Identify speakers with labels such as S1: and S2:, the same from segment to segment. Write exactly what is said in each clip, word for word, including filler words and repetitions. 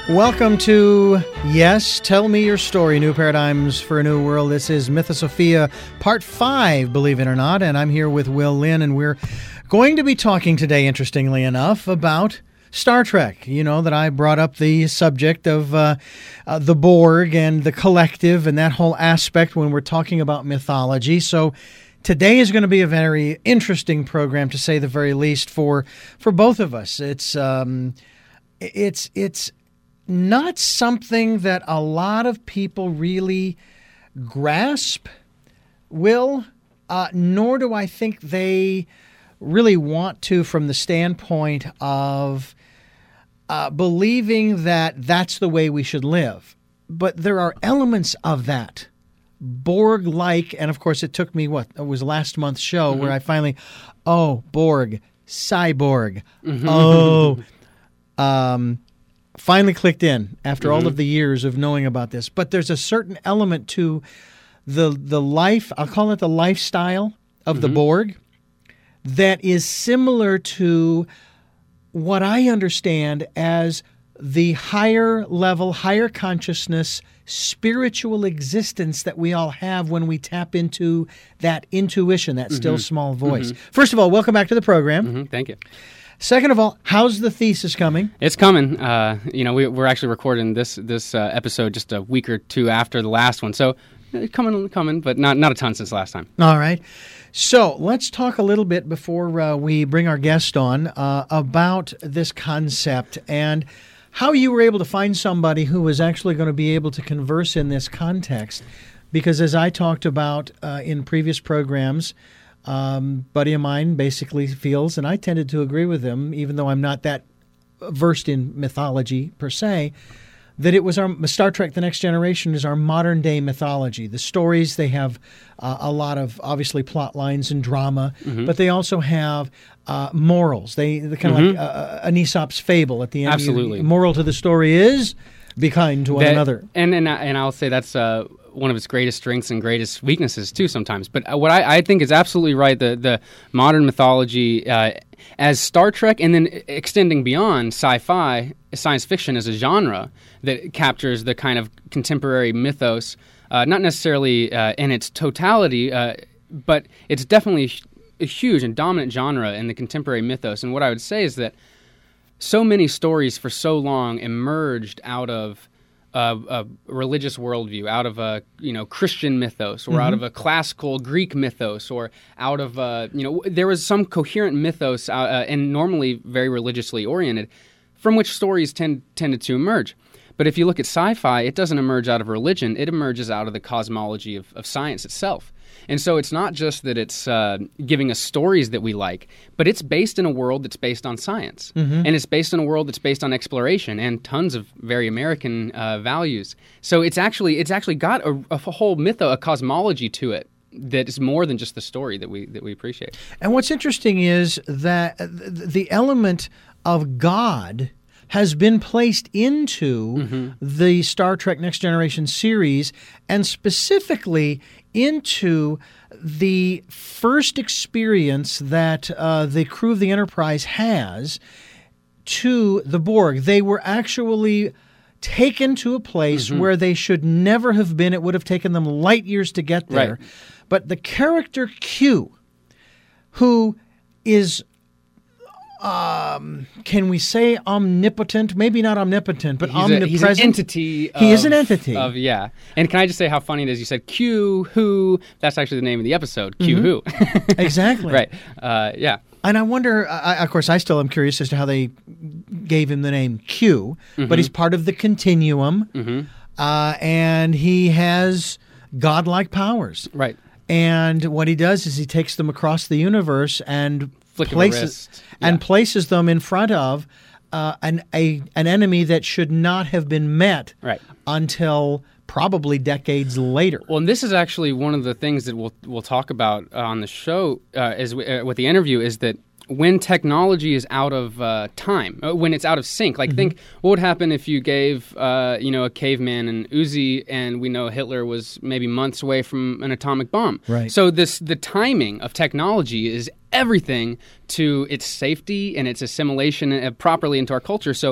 S1: Welcome to Yes, Tell Me Your Story, New Paradigms for a New World. This is Mythosophia Part five, believe it or not, and I'm here with Will Lynn, and we're going to be talking today, interestingly enough, about Star Trek. You know that I brought up the subject of uh, uh, the Borg and the collective and that whole aspect when we're talking about mythology. So today is going to be a very interesting program, to say the very least, for for both of us. It's um, it's it's not something that a lot of people really grasp, Will, uh, nor do I think they really want to, from the standpoint of uh, believing that that's the way we should live. But there are elements of that, Borg-like, and of course it took me, what, it was last month's show mm-hmm. where I finally, oh, Borg, cyborg, mm-hmm. oh, um, finally clicked in after mm-hmm. all of the years of knowing about this. But there's a certain element to the the life, I'll call it the lifestyle of mm-hmm. the Borg, that is similar to what I understand as the higher level, higher consciousness, spiritual existence that we all have when we tap into that intuition, that mm-hmm. still small voice. Mm-hmm. First of all, welcome back to the program.
S2: Mm-hmm. Thank you.
S1: Second of all, how's the thesis coming?
S2: It's coming. Uh, you know, we, we're actually recording this this uh, episode just a week or two after the last one, so it's coming, coming, but not not a ton since last time.
S1: All right. So let's talk a little bit before uh, we bring our guest on uh, about this concept and how you were able to find somebody who was actually going to be able to converse in this context. Because as I talked about uh, in previous programs, Um, buddy of mine basically feels, and I tended to agree with him, even though I'm not that versed in mythology per se, that it was our Star Trek: The Next Generation is our modern day mythology. The stories, they have uh, a lot of obviously plot lines and drama, mm-hmm. but they also have uh, morals. They they're kind of mm-hmm. like uh, an Aesop's fable at the end.
S2: Absolutely.
S1: The moral to the story is be kind to one
S2: that,
S1: another.
S2: And and and I'll say that's uh, one of its greatest strengths and greatest weaknesses too sometimes. But what I, I think is absolutely right, the the modern mythology uh, as Star Trek, and then extending beyond sci-fi, science fiction as a genre that captures the kind of contemporary mythos, uh, not necessarily uh, in its totality, uh, but it's definitely a huge and dominant genre in the contemporary mythos. And what I would say is that so many stories for so long emerged out of a, a religious worldview, out of a you know Christian mythos, or mm-hmm. out of a classical Greek mythos, or out of a, you know there was some coherent mythos, uh, uh, and normally very religiously oriented, from which stories tend tended to emerge. But if you look at sci-fi, it doesn't emerge out of religion; it emerges out of the cosmology of, of science itself. And so it's not just that it's uh, giving us stories that we like, but it's based in a world that's based on science. Mm-hmm. And it's based in a world that's based on exploration and tons of very American uh, values. So it's actually it's actually got a, a whole mytho, a cosmology to it that is more than just the story that we that we appreciate.
S1: And what's interesting is that the element of God has been placed into mm-hmm. the Star Trek Next Generation series, and specifically into the first experience that uh, the crew of the Enterprise has to the Borg. They were actually taken to a place mm-hmm. where they should never have been. It would have taken them light years to get there. Right. But the character Q, who is Um, can we say omnipotent? Maybe not omnipotent, but
S2: he's
S1: omnipresent.
S2: A, he's an entity. Of,
S1: he is an entity.
S2: Of, yeah. And can I just say how funny it is? You said Q, who, that's actually the name of the episode, Q, mm-hmm. who.
S1: Exactly.
S2: Right. Uh, yeah.
S1: And I wonder, I, of course, I still am curious as to how they gave him the name Q, mm-hmm. but he's part of the continuum, mm-hmm. uh, and he has godlike powers.
S2: Right.
S1: And what he does is he takes them across the universe and
S2: Flick
S1: places
S2: yeah.
S1: and places them in front of uh, an a an enemy that should not have been met
S2: right.
S1: until probably decades later.
S2: Well, and this is actually one of the things that we'll we'll talk about uh, on the show uh, as we, uh, with the interview, is that when technology is out of uh, time, uh, when it's out of sync, like mm-hmm. think what would happen if you gave, uh, you know, a caveman an Uzi, and we know Hitler was maybe months away from an atomic bomb.
S1: Right.
S2: So this the timing of technology is everything to its safety and its assimilation uh, properly into our culture. So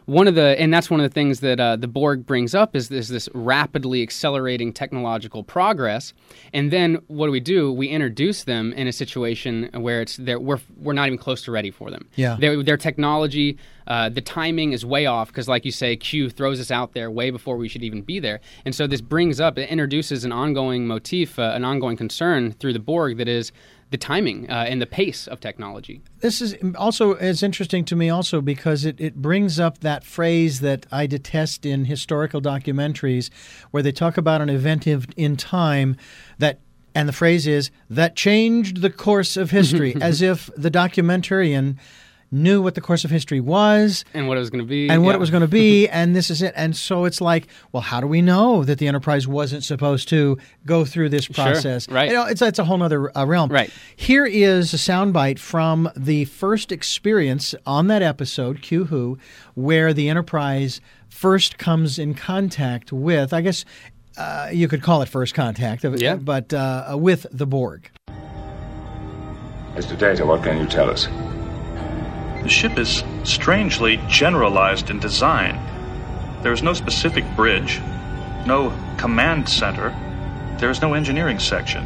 S2: one of the, and that's one of the things that uh, the Borg brings up is this this rapidly accelerating technological progress. And then what do we do? We introduce them in a situation where it's they're, we're we're not even close to ready for them.
S1: Yeah,
S2: their, their technology, uh, the timing is way off because, like you say, Q throws us out there way before we should even be there. And so this brings up, it introduces an ongoing motif, uh, an ongoing concern through the Borg that is the timing uh, and the pace of technology.
S1: This is also is interesting to me also because it, it brings up that phrase that I detest in historical documentaries where they talk about an event in time that, and the phrase is, that changed the course of history, as if the documentarian knew what the course of history was.
S2: And what it was going to be.
S1: And what
S2: yeah.
S1: it was going to be, and this is it. And so it's like, well, how do we know that the Enterprise wasn't supposed to go through this process?
S2: Sure, right.
S1: You know, it's, it's a whole other uh, realm.
S2: Right.
S1: Here is a soundbite from the first experience on that episode, Q Who, where the Enterprise first comes in contact with, I guess uh, you could call it first contact,
S2: yeah.
S1: but uh, with the Borg.
S3: Mister Data, what can you tell us?
S4: The ship is strangely generalized in design. There is no specific bridge, no command center. There is no engineering section.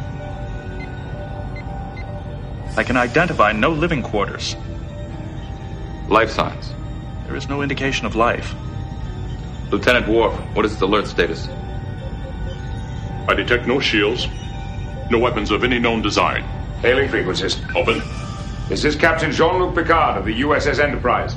S4: I can identify no living quarters.
S5: Life signs.
S4: There is no indication of life.
S5: Lieutenant Worf, what is its alert status?
S6: I detect no shields, no weapons of any known design.
S3: Hailing frequencies.
S6: Open.
S3: This is Captain Jean-Luc Picard of the U S S Enterprise.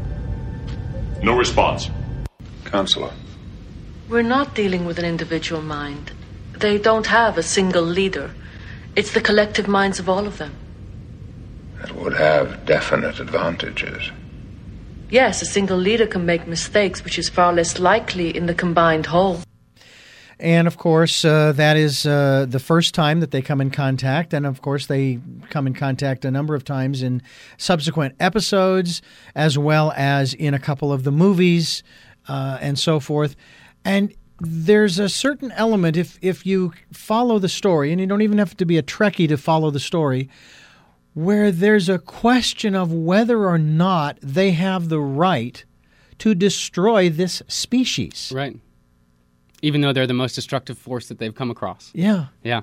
S6: No response.
S3: Counselor.
S7: We're not dealing with an individual mind. They don't have a single leader. It's the collective minds of all of them.
S3: That would have definite advantages.
S7: Yes, a single leader can make mistakes, which is far less likely in the combined whole.
S1: And, of course, uh, that is uh, the first time that they come in contact. And, of course, they come in contact a number of times in subsequent episodes, as well as in a couple of the movies uh, and so forth. And there's a certain element, if, if you follow the story, and you don't even have to be a Trekkie to follow the story, where there's a question of whether or not they have the right to destroy this species.
S2: Right. Even though they're the most destructive force that they've come across.
S1: Yeah.
S2: Yeah.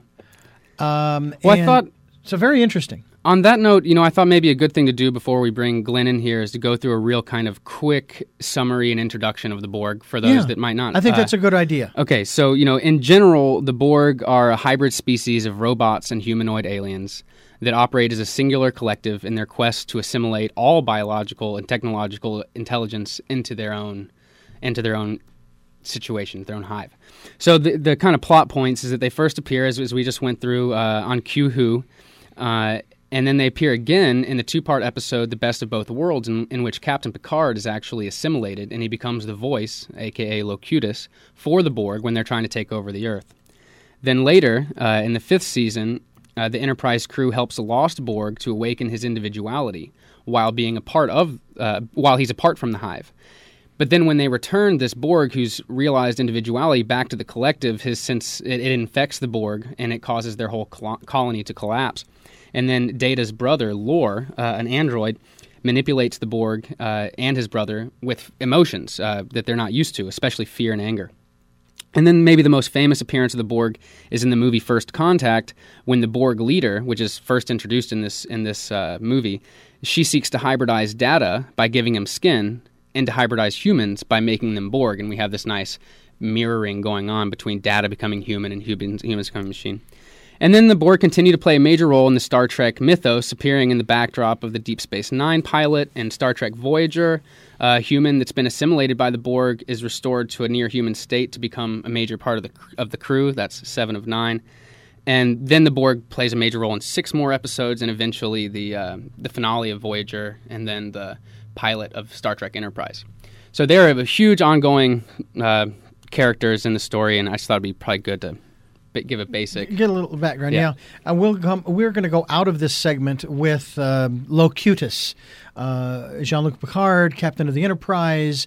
S1: Um,
S2: well, I thought...
S1: So very interesting.
S2: On that note, you know, I thought maybe a good thing to do before we bring Glenn in here is to go through a real kind of quick summary and introduction of the Borg for those
S1: yeah.
S2: that might not.
S1: I think
S2: uh,
S1: that's a good idea.
S2: Okay, so, you know, in general, the Borg are a hybrid species of robots and humanoid aliens that operate as a singular collective in their quest to assimilate all biological and technological intelligence into their own, into their own situation, their own hive. So the the kind of plot points is that they first appear, as, as we just went through, uh, on Q Who, uh, and then they appear again in the two-part episode, The Best of Both Worlds, in, in which Captain Picard is actually assimilated, and he becomes the voice, a k a. Locutus, for the Borg when they're trying to take over the Earth. Then later, uh, in the fifth season, uh, the Enterprise crew helps a lost Borg to awaken his individuality while being a part of, uh, while he's apart from the hive. But then when they return this Borg who's realized individuality back to the collective, his sense it, it infects the Borg and it causes their whole col- colony to collapse. And then Data's brother, Lore, uh, an android, manipulates the Borg uh, and his brother with emotions uh, that they're not used to, especially fear and anger. And then maybe the most famous appearance of the Borg is in the movie First Contact, when the Borg leader, which is first introduced in this in this uh, movie, she seeks to hybridize Data by giving him skin, and to hybridize humans by making them Borg. And we have this nice mirroring going on between Data becoming human and humans, humans becoming machine. And then the Borg continue to play a major role in the Star Trek mythos, appearing in the backdrop of the Deep Space Nine pilot and Star Trek Voyager. A human that's been assimilated by the Borg is restored to a near-human state to become a major part of the of the crew. That's seven of nine. And then the Borg plays a major role in six more episodes, and eventually the uh, the finale of Voyager, and then the pilot of Star Trek Enterprise. So there are huge ongoing uh, characters in the story, and I just thought it'd be probably good to b- give a basic...
S1: Get a little background,
S2: yeah.
S1: yeah. Uh, we'll come, we're going to go out of this segment with um, Locutus, uh, Jean-Luc Picard, Captain of the Enterprise,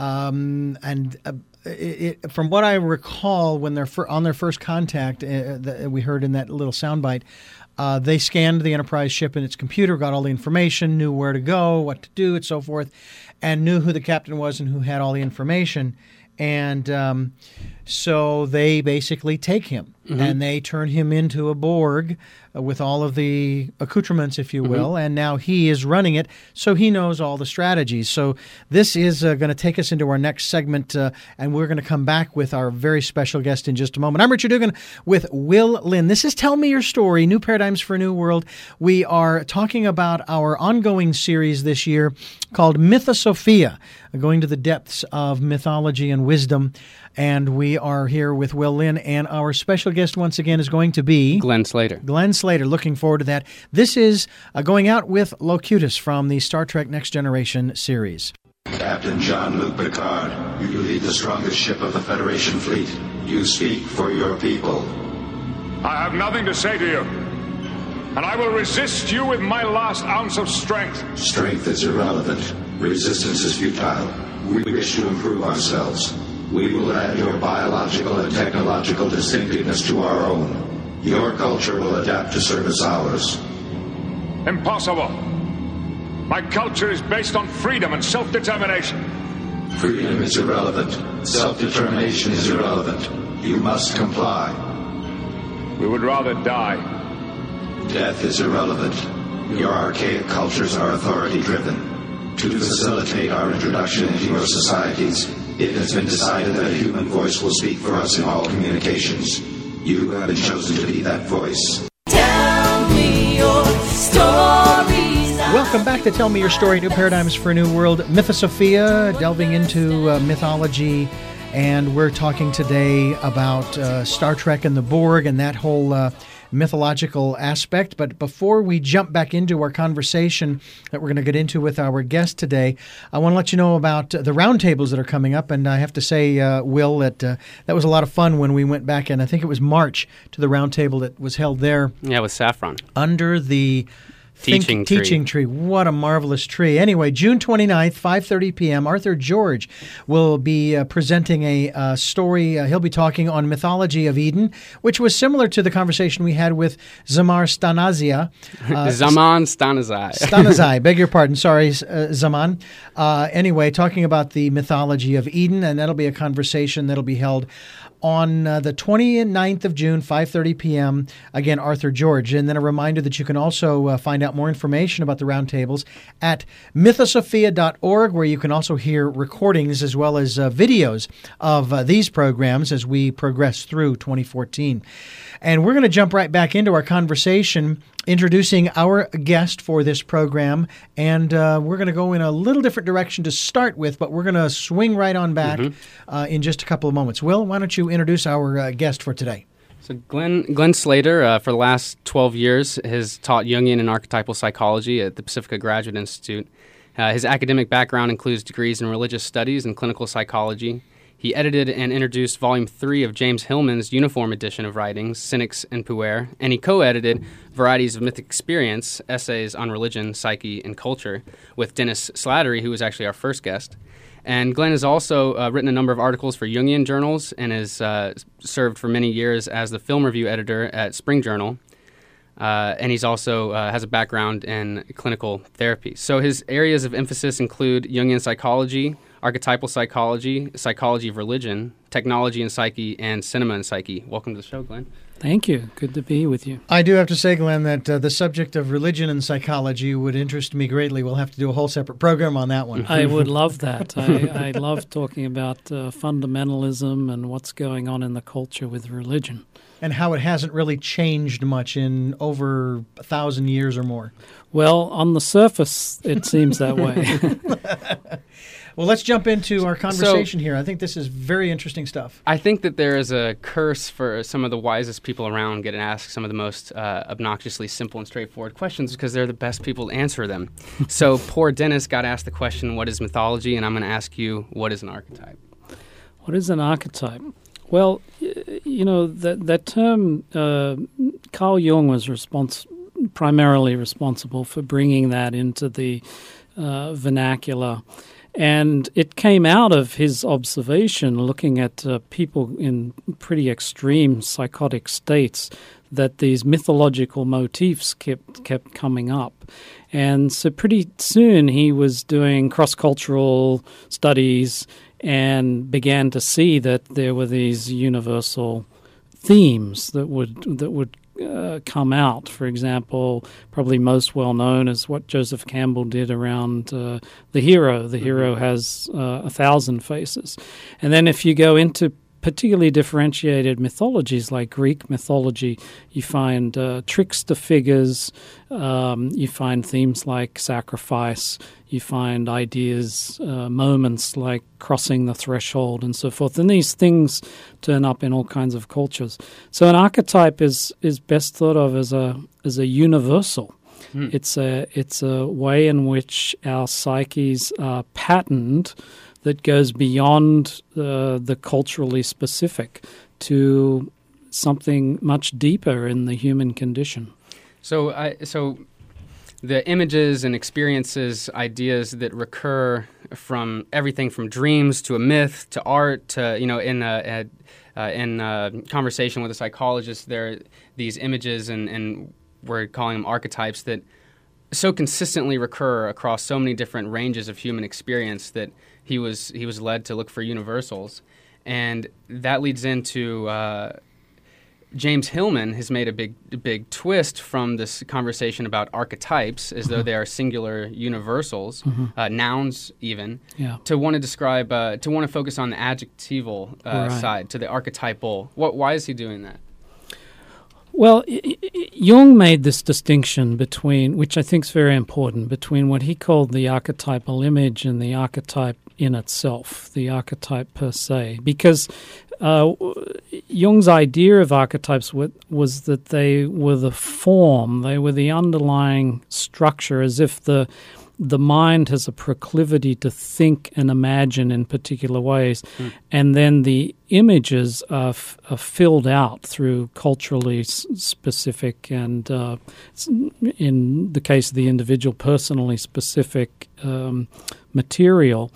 S1: um, and uh, it, it, from what I recall, when they're fir- on their first contact, uh, that we heard in that little soundbite, Uh, they scanned the Enterprise ship in its computer, got all the information, knew where to go, what to do, and so forth, and knew who the captain was and who had all the information. And um, so they basically take him, mm-hmm. and they turn him into a Borg uh, with all of the accoutrements, if you will, mm-hmm. and now he is running it, so he knows all the strategies. So this is uh, going to take us into our next segment, uh, and we're going to come back with our very special guest in just a moment. I'm Richard Dugan with Will Lynn. This is Tell Me Your Story, New Paradigms for a New World. We are talking about our ongoing series this year called Mythosophia, going to the depths of mythology and wisdom. And we are here with Will Lynn, and our special guest once again is going to be
S2: Glenn Slater.
S1: Glenn Slater. Looking forward to that. This is uh, Going Out with Locutus from the Star Trek Next Generation series.
S8: Captain Jean-Luc Picard, you lead the strongest ship of the Federation fleet. You speak for your people.
S3: I have nothing to say to you, and I will resist you with my last ounce of strength.
S8: Strength is irrelevant. Resistance is futile. We wish to improve ourselves. We will add your biological and technological distinctiveness to our own. Your culture will adapt to service ours.
S3: Impossible. My culture is based on freedom and self-determination.
S8: Freedom is irrelevant. Self-determination is irrelevant. You must comply.
S3: We would rather die.
S8: Death is irrelevant. Your archaic cultures are authority-driven. To facilitate our introduction into your societies, it has been decided that a human voice will speak for us in all communications. You have been chosen to be that voice.
S9: Tell me your stories.
S1: Welcome back to Tell Me Your Story, New Paradigms for a New World. Mythosophia, delving into uh, mythology, and we're talking today about uh, Star Trek and the Borg and that whole uh, mythological aspect. But before we jump back into our conversation that we're going to get into with our guest today, I want to let you know about the roundtables that are coming up. And I have to say, uh, Will, that uh, that was a lot of fun when we went back, and I think it was March, to the roundtable that was held there.
S2: Yeah, with Saffron.
S1: Under the
S2: Teaching
S1: Think,
S2: tree.
S1: Teaching tree. What a marvelous tree. Anyway, June twenty-ninth, five thirty p.m., Arthur George will be uh, presenting a uh, story. Uh, he'll be talking on mythology of Eden, which was similar to the conversation we had with Zamar Stanazia.
S2: Uh, Zaman Stanazai.
S1: Stanazai, beg your pardon. Sorry, uh, Zaman. Uh, anyway, talking about the mythology of Eden, and that'll be a conversation that'll be held on uh, the twenty-ninth of June, five thirty p.m., again, Arthur George. And then a reminder that you can also uh, find out more information about the roundtables at mythosophia dot org, where you can also hear recordings as well as uh, videos of uh, these programs as we progress through twenty fourteen. And we're going to jump right back into our conversation, introducing our guest for this program. And uh, we're going to go in a little different direction to start with, but we're going to swing right on back mm-hmm. uh, in just a couple of moments. Will, why don't you introduce our uh, guest for today?
S2: So Glenn Glenn Slater, uh, for the last twelve years, has taught Jungian and archetypal psychology at the Pacifica Graduate Institute. Uh, his academic background includes degrees in religious studies and clinical psychology. He edited and introduced Volume three of James Hillman's uniform edition of writings, Cynics and Puer, and he co-edited Varieties of Mythic Experience, Essays on Religion, Psyche, and Culture, with Dennis Slattery, who was actually our first guest. And Glenn has also uh, written a number of articles for Jungian journals and has uh, served for many years as the film review editor at Spring Journal. Uh, and he's also uh, has a background in clinical therapy. So his areas of emphasis include Jungian psychology, archetypal psychology, psychology of religion, technology and psyche, and cinema and psyche. Welcome to the show, Glenn.
S10: Thank you. Good to be with you.
S1: I do have to say, Glenn, that uh, the subject of religion and psychology would interest me greatly. We'll have to do a whole separate program on that one.
S10: I would love that. I, I love talking about uh, fundamentalism and what's going on in the culture with religion.
S1: And how it hasn't really changed much in over a thousand years or more.
S10: Well, on the surface, it seems that way.
S1: Well, let's jump into our conversation
S2: so,
S1: here. I think this is very interesting stuff.
S2: I think that there is a curse for some of the wisest people around getting asked some of the most uh, obnoxiously simple and straightforward questions because they're the best people to answer them. So poor Dennis got asked the question, what is mythology? And I'm going to ask you, what is an archetype?
S10: What is an archetype? Well, you know, that, that term, uh, Carl Jung was respons- primarily responsible for bringing that into the uh, vernacular. And it came out of his observation looking at uh, people in pretty extreme psychotic states that these mythological motifs kept kept coming up. And so pretty soon he was doing cross-cultural studies and began to see that there were these universal themes that would that would uh, come out. For example, probably most well known is what Joseph Campbell did around uh, the hero. The hero has uh, a thousand faces. And then if you go into particularly differentiated mythologies like Greek mythology, you find uh, trickster figures, um, you find themes like sacrifice, you find ideas, uh, moments like crossing the threshold and so forth. And these things turn up in all kinds of cultures. So an archetype is is best thought of as a as a universal. Mm. It's a it's a way in which our psyches are patterned that goes beyond uh, the culturally specific to something much deeper in the human condition.
S2: So, I, so the images and experiences, ideas that recur from everything from dreams to a myth to art to, you know, in a, a uh, in a conversation with a psychologist, there are these images and, and we're calling them archetypes that so consistently recur across so many different ranges of human experience that he was he was led to look for universals. And that leads into uh, James Hillman has made a big a big twist from this conversation about archetypes as mm-hmm. though they are singular universals, mm-hmm. uh, nouns even,
S10: yeah.
S2: to want to describe, uh, to want to focus on the adjectival uh,
S10: right.
S2: side, to the archetypal. What? Why is he doing that?
S10: Well, Jung made this distinction between, which I think is very important, between what he called the archetypal image and the archetype in itself, the archetype per se. Because uh, Jung's idea of archetypes w- was that they were the form, they were the underlying structure, as if the the mind has a proclivity to think and imagine in particular ways, mm. and then the images are, f- are filled out through culturally s- specific and, uh, in the case of the individual, personally specific um, material.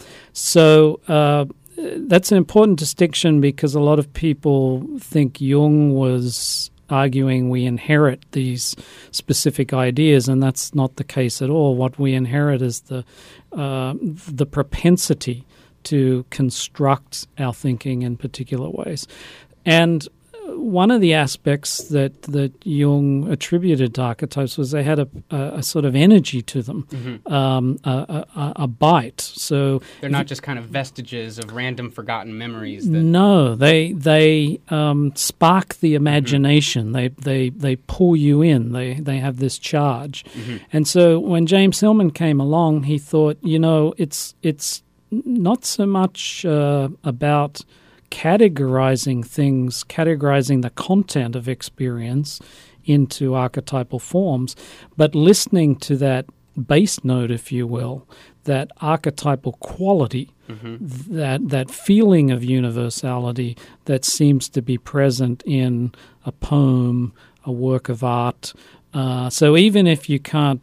S10: So uh, that's an important distinction because a lot of people think Jung was arguing we inherit these specific ideas, and that's not the case at all. What we inherit is the uh, the propensity to construct our thinking in particular ways. And one of the aspects that, that Jung attributed to archetypes was they had a, a, a sort of energy to them, mm-hmm. um, a, a, a bite. So
S2: they're not just kind of vestiges of random forgotten memories. That
S10: no, they they um, spark the imagination. Mm-hmm. They they they pull you in. They they have this charge. Mm-hmm. And so when James Hillman came along, he thought, you know, it's it's not so much uh, about categorizing things, categorizing the content of experience into archetypal forms, but listening to that bass note, if you will, that archetypal quality, mm-hmm. that that feeling of universality that seems to be present in a poem, a work of art. Uh, so even if you can't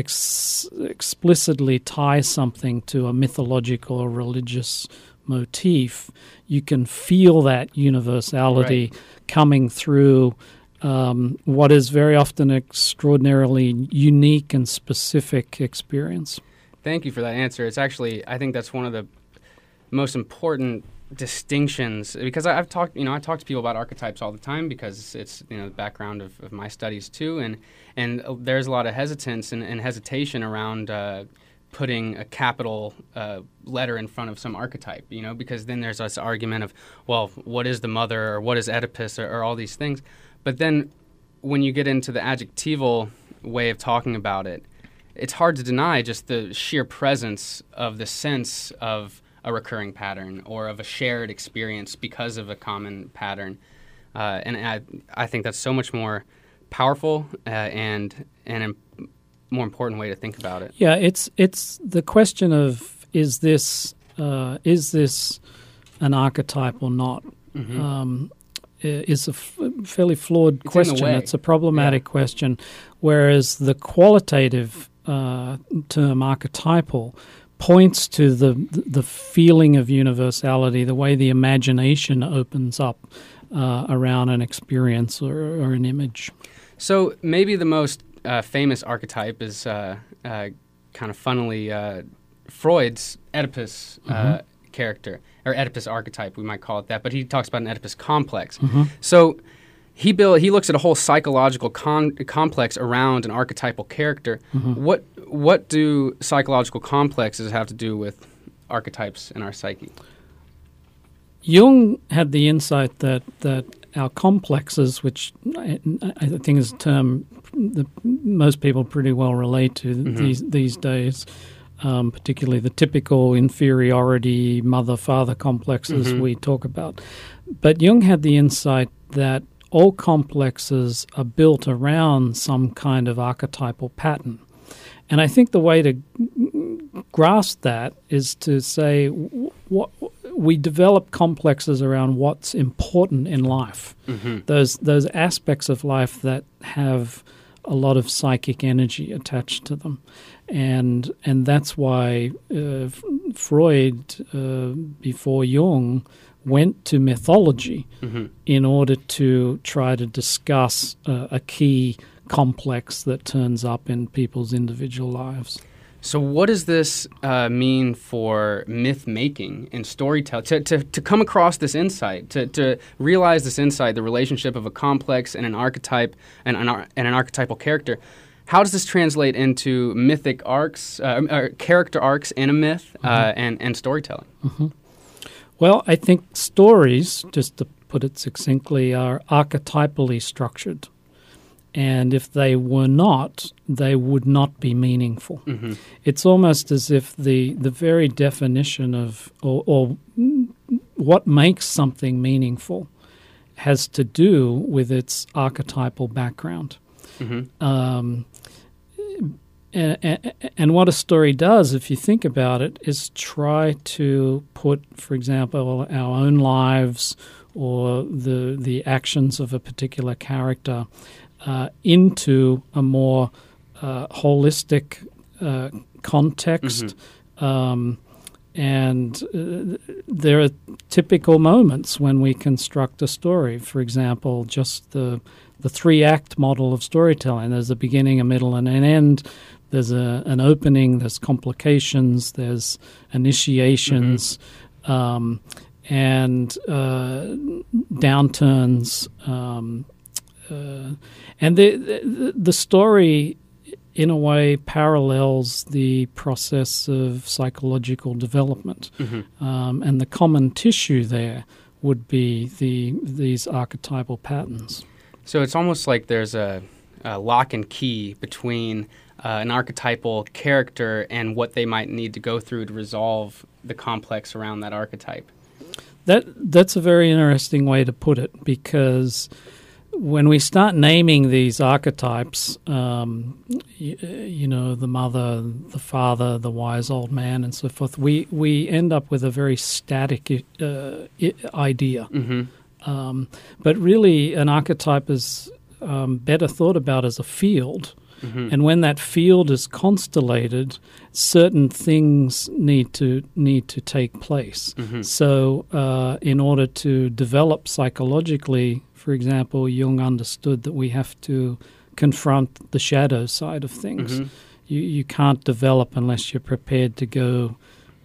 S10: ex- explicitly tie something to a mythological or religious motif, you can feel that universality right. coming through um, what is very often an extraordinarily unique and specific experience.
S2: Thank you for that answer. It's actually, I think that's one of the most important distinctions, because I've talked, you know, I talk to people about archetypes all the time because it's, you know, the background of, of my studies too, and and there's a lot of hesitance and, and hesitation around uh, putting a capital uh, letter in front of some archetype, you know, because then there's this argument of, well, what is the mother or what is Oedipus or, or all these things. But then when you get into the adjectival way of talking about it, it's hard to deny just the sheer presence of the sense of a recurring pattern or of a shared experience because of a common pattern. Uh, and I, I think that's so much more powerful uh, and and imp- more important way to think about it.
S10: Yeah, it's it's the question of is this uh, is this an archetype or not? Mm-hmm. Um, is a f- fairly flawed
S2: it's
S10: question. It's a problematic yeah. question. Whereas the qualitative uh, term archetypal points to the the feeling of universality, the way the imagination opens up uh, around an experience or, or an image.
S2: So maybe the most uh, famous archetype is uh, uh, kind of funnily uh, Freud's Oedipus uh,
S10: Mm-hmm.
S2: character, or Oedipus archetype, we might call it that. But he talks about an Oedipus complex.
S10: Mm-hmm.
S2: So he build, he looks at a whole psychological con- complex around an archetypal character.
S10: Mm-hmm.
S2: What what do psychological complexes have to do with archetypes in our psyche?
S10: Jung had the insight that, that our complexes, which I, I think is a term that most people pretty well relate to
S2: Mm-hmm.
S10: these these days, um, particularly the typical inferiority mother-father complexes
S2: Mm-hmm.
S10: we talk about. But Jung had the insight that all complexes are built around some kind of archetypal pattern. And I think the way to grasp that is to say what we develop complexes around what's important in life.
S2: Mm-hmm.
S10: Those those aspects of life that have a lot of psychic energy attached to them, and and that's why uh, Freud, uh, before Jung, went to mythology
S2: Mm-hmm.
S10: in order to try to discuss uh, a key complex that turns up in people's individual lives.
S2: So what does this uh, mean for myth making and storytelling? To, to, to come across this insight, to, to realize this insight, the relationship of a complex and an archetype and an, ar- and an archetypal character, how does this translate into mythic arcs, uh, or character arcs in a myth, uh,
S10: Mm-hmm.
S2: and, and storytelling?
S10: Mm-hmm. Well, I think stories, just to put it succinctly, are archetypally structured. And if they were not, they would not be meaningful.
S2: Mm-hmm.
S10: It's almost as if the, the very definition of, or, or what makes something meaningful has to do with its archetypal background.
S2: Mm-hmm.
S10: Um, and, and what a story does, if you think about it, is try to put, for example, our own lives or the the actions of a particular character uh, into a more uh, holistic uh, context.
S2: Mm-hmm.
S10: Um, and uh, there are typical moments when we construct a story. For example, just the the three-act model of storytelling. There's a beginning, a middle, and an end. There's a, an opening, there's complications, there's initiations, mm-hmm. um, and uh, downturns. Um, uh, and the, the the story, in a way, parallels the process of psychological development.
S2: Mm-hmm.
S10: Um, and the common tissue there would be the these archetypal patterns.
S2: So it's almost like there's a, a lock and key between Uh, an archetypal character and what they might need to go through to resolve the complex around that archetype.
S10: That that's a very interesting way to put it, because when we start naming these archetypes, um, you, you know, the mother, the father, the wise old man, and so forth, we, we end up with a very static uh, idea.
S2: Mm-hmm.
S10: Um, but really, an archetype is um, better thought about as a field.
S2: Mm-hmm.
S10: And when that field is constellated, certain things need to need to take place.
S2: Mm-hmm.
S10: So uh, in order to develop psychologically, for example, Jung understood that we have to confront the shadow side of things.
S2: Mm-hmm.
S10: You, you can't develop unless you're prepared to go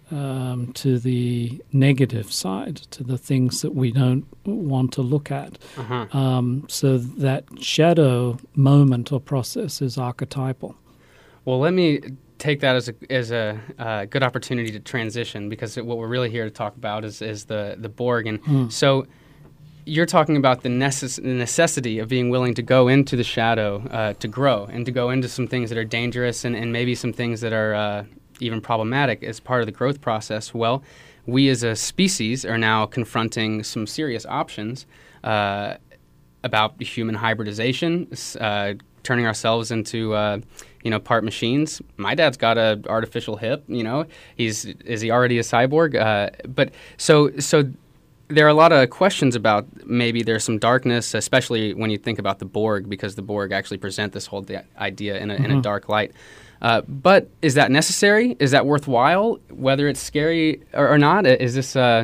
S10: um, to the negative side, to the things that we don't want to look at.
S2: Uh-huh.
S10: Um, so that shadow moment or process is archetypal.
S2: Well, let me take that as a as a uh, good opportunity to transition, because what we're really here to talk about is is the the Borg. And
S10: Mm.
S2: so you're talking about the necess- necessity of being willing to go into the shadow uh, to grow, and to go into some things that are dangerous, and, and maybe some things that are uh, even problematic as part of the growth process. Well, we as a species are now confronting some serious options uh, about human hybridization, uh, turning ourselves into uh, you know, part machines. My dad's got a artificial hip. You know, he's is he already a cyborg? Uh, but so so. There are a lot of questions about maybe there's some darkness, especially when you think about the Borg, because the Borg actually present this whole di- idea in a,
S10: Mm-hmm.
S2: in a dark light. Uh, but is that necessary? Is that worthwhile? Whether it's scary or, or not, is this uh,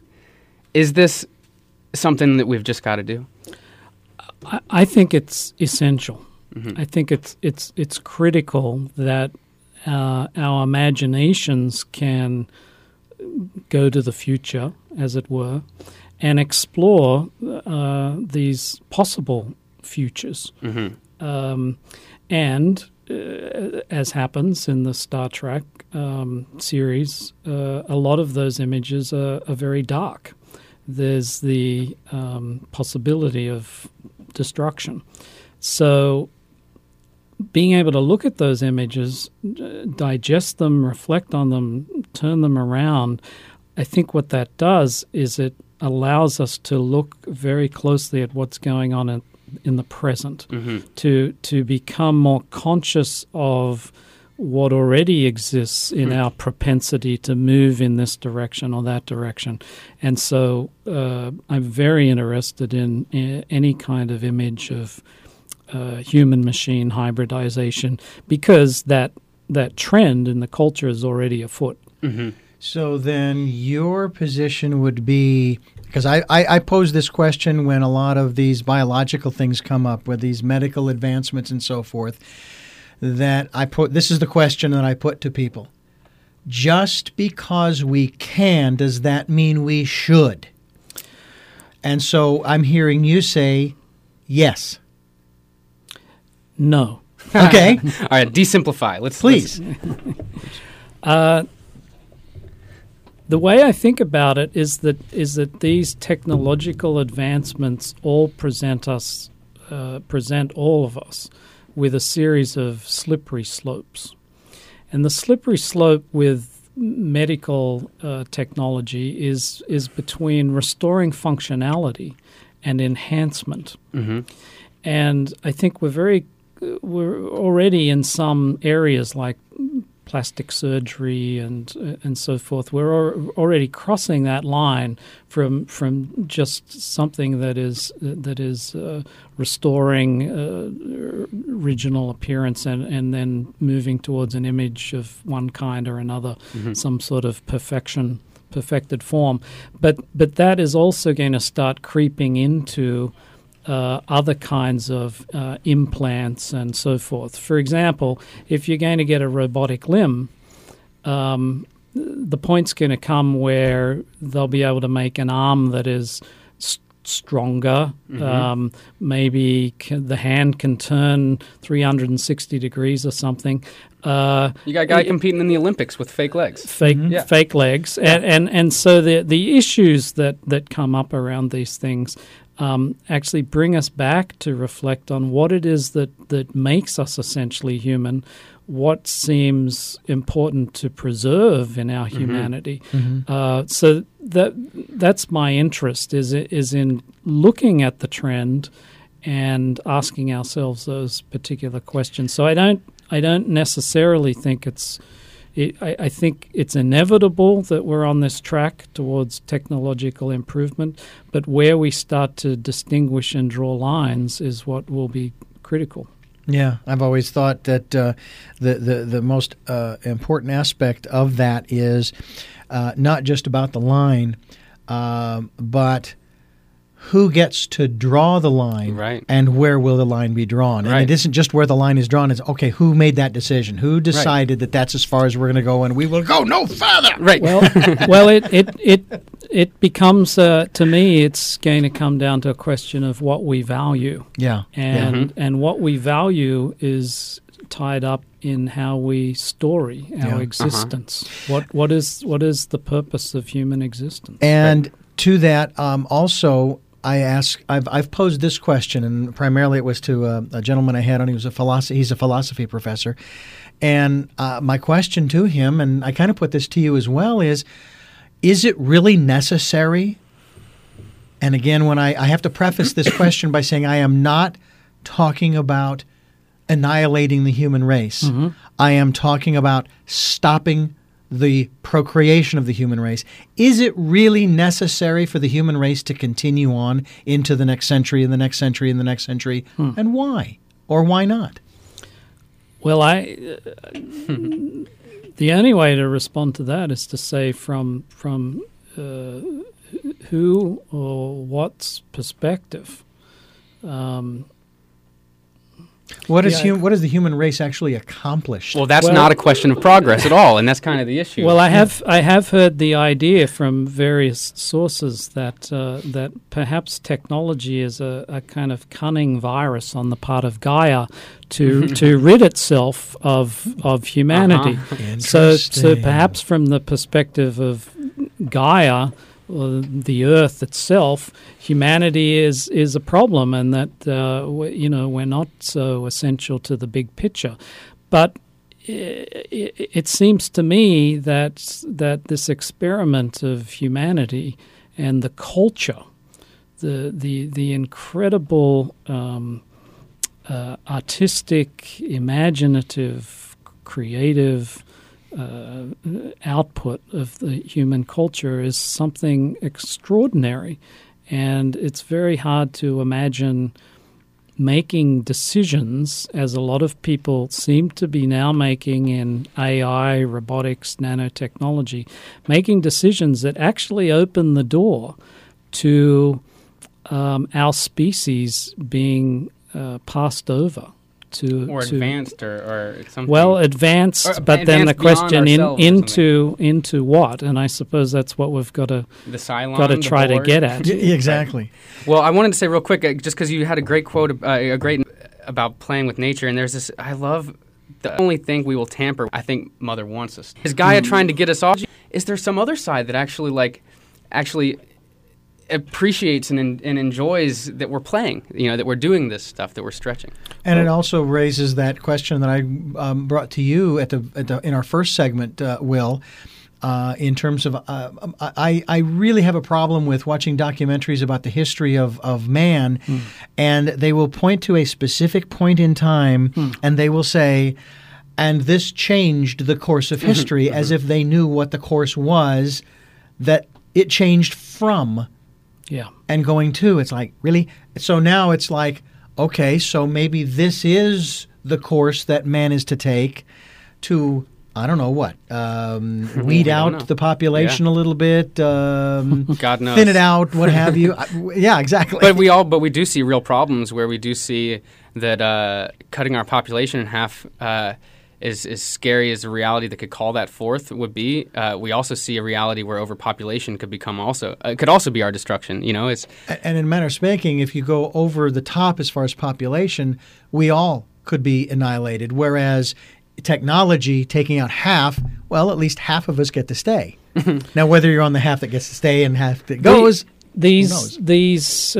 S2: is this something that we've just got to do?
S10: I, I think it's essential. Mm-hmm. I think it's it's it's critical that uh, our imaginations can go to the future, as it were, and explore uh, these possible futures. Mm-hmm. Um, and uh, as happens in the Star Trek um, series, uh, a lot of those images are, are very dark. There's the um, possibility of destruction. So being able to look at those images, digest them, reflect on them, turn them around, I think what that does is it allows us to look very closely at what's going on in, in the present, mm-hmm. to to become more conscious of what already exists in mm. our propensity to move in this direction or that direction. And so uh, I'm very interested in, in any kind of image of uh, human-machine hybridization, because that that trend in the culture is already afoot.
S1: Mm-hmm. So then your position would be, because I, I, I pose this question when a lot of these biological things come up, with these medical advancements and so forth, that I put, this is the question that I put to people. Just because we can, does that mean we should? And so I'm hearing you say yes.
S10: No.
S1: Okay.
S2: All right, desimplify. Let's
S1: please.
S2: Let's...
S10: uh, the way I think about it is that is that these technological advancements all present us, uh, present all of us with a series of slippery slopes. And the slippery slope with medical uh, technology is is between restoring functionality and enhancement. Mm-hmm. And I think we're very we're already in some areas like plastic surgery and and so forth. We're already crossing that line from from just something that is that is uh, restoring uh, original appearance and, and then moving towards an image of one kind or another, mm-hmm. some sort of perfection, perfected form. But but that is also going to start creeping into Uh, other kinds of uh, implants and so forth. For example, if you're going to get a robotic limb, um, the point's going to come where they'll be able to make an arm that is st- stronger. Mm-hmm. Um, maybe can, the hand can turn three hundred sixty degrees or something. Uh,
S2: you got a guy it, competing in the Olympics with fake legs.
S10: Fake mm-hmm. yeah. fake legs. And, and, and so the, the issues that, that come up around these things Um, actually bring us back to reflect on what it is that, that makes us essentially human, what seems important to preserve in our mm-hmm. humanity. Mm-hmm. Uh, so that that's my interest, is is in looking at the trend and asking ourselves those particular questions. So I don't I don't necessarily think it's It, I, I think it's inevitable that we're on this track towards technological improvement, but where we start to distinguish and draw lines is what will be critical.
S1: Yeah, I've always thought that uh, the, the, the most uh, important aspect of that is uh, not just about the line, uh, but who gets to draw the line,
S2: right.
S1: and where will the line be drawn.
S2: Right.
S1: And it isn't just where the line is drawn. It's, okay, who made that decision? Who decided right. that that's as far as we're going to go, and we will go no further?
S2: Right.
S10: Well, well, it, it, it, it becomes, uh, to me, it's going to come down to a question of what we value.
S1: Yeah.
S10: And,
S1: mm-hmm.
S10: and what we value is tied up in how we story our
S1: yeah.
S10: existence. Uh-huh. What what is what is the purpose of human existence?
S1: And right. to that, um, also, I ask. I've I've posed this question, and primarily it was to a, a gentleman I had on. He was a philosophy. He's a philosophy professor, and uh, my question to him, and I kind of put this to you as well, is: is it really necessary? And again, when I, I have to preface this question by saying I am not talking about annihilating the human race. Mm-hmm. I am talking about stopping the procreation of the human race. Is it really necessary for the human race to continue on into the next century and the next century and the next century? Hmm. And why? Or why not?
S10: Well, I uh, the only way to respond to that is to say from from uh, who or what's perspective. Um,
S1: What is
S10: Yeah.
S1: hum- what has the human race actually accomplished?
S2: Well, that's
S10: Well-
S2: not a question of progress at all, and that's kind of the issue.
S10: Well, I have I have heard the idea from various sources that uh, that perhaps technology is a, a kind of cunning virus on the part of Gaia to to rid itself of of humanity.
S2: Uh-huh.
S10: So, so
S1: Interesting.
S10: perhaps from the perspective of Gaia, uh, the Earth itself, humanity is is a problem, and that uh, we, you know we're not so essential to the big picture. But it, it, it seems to me that that this experiment of humanity and the culture, the the the incredible um, uh, artistic, imaginative, creative uh, output of the human culture is something extraordinary, and it's very hard to imagine making decisions, as a lot of people seem to be now making in A I, robotics, nanotechnology, making decisions that actually open the door to um, our species being uh, passed over. To,
S2: or
S10: to,
S2: advanced, or, or something.
S10: well, advanced,
S2: Or
S10: but then the
S2: advanced beyond
S10: question in,
S2: ourselves or
S10: into into what? And I suppose that's what we've got to
S2: the Cylon,
S10: got to
S2: the
S10: try to
S2: board.
S10: get at.
S1: Y- exactly.
S2: Well, I wanted to say real quick, uh, just because you had a great quote, uh, a great about playing with nature, and there's this. I love the only thing we will tamper. I think Mother wants us. Is Gaia trying to get us off? Is there some other side that actually like, actually appreciates and, and enjoys that we're playing? You know, that we're doing this stuff, that we're stretching.
S1: And it also raises that question that I um, brought to you at the, at the in our first segment, uh, Will. Uh, in terms of, uh, I, I really have a problem with watching documentaries about the history of, of man, mm. and they will point to a specific point in time, mm. and they will say, and this changed the course of history, as if they knew what the course was that it changed from.
S10: Yeah.
S1: And going to. It's like, really? So now it's like, okay, so maybe this is the course that man is to take to, I don't know what, um, weed out the population
S2: yeah.
S1: a little bit, um,
S2: God knows.
S1: thin it out, what have you. I, yeah, exactly.
S2: But we all, but we do see real problems where we do see that uh, cutting our population in half uh, is as scary as the reality that could call that forth would be. Uh, we also see a reality where overpopulation could become also uh, could also be our destruction. You know, it's
S1: and in a manner of speaking, if you go over the top as far as population, we all could be annihilated. Whereas technology taking out half, well, at least half of us get to stay. Now, whether you're on the half that gets to stay and half that goes,
S10: these
S1: who knows?
S10: these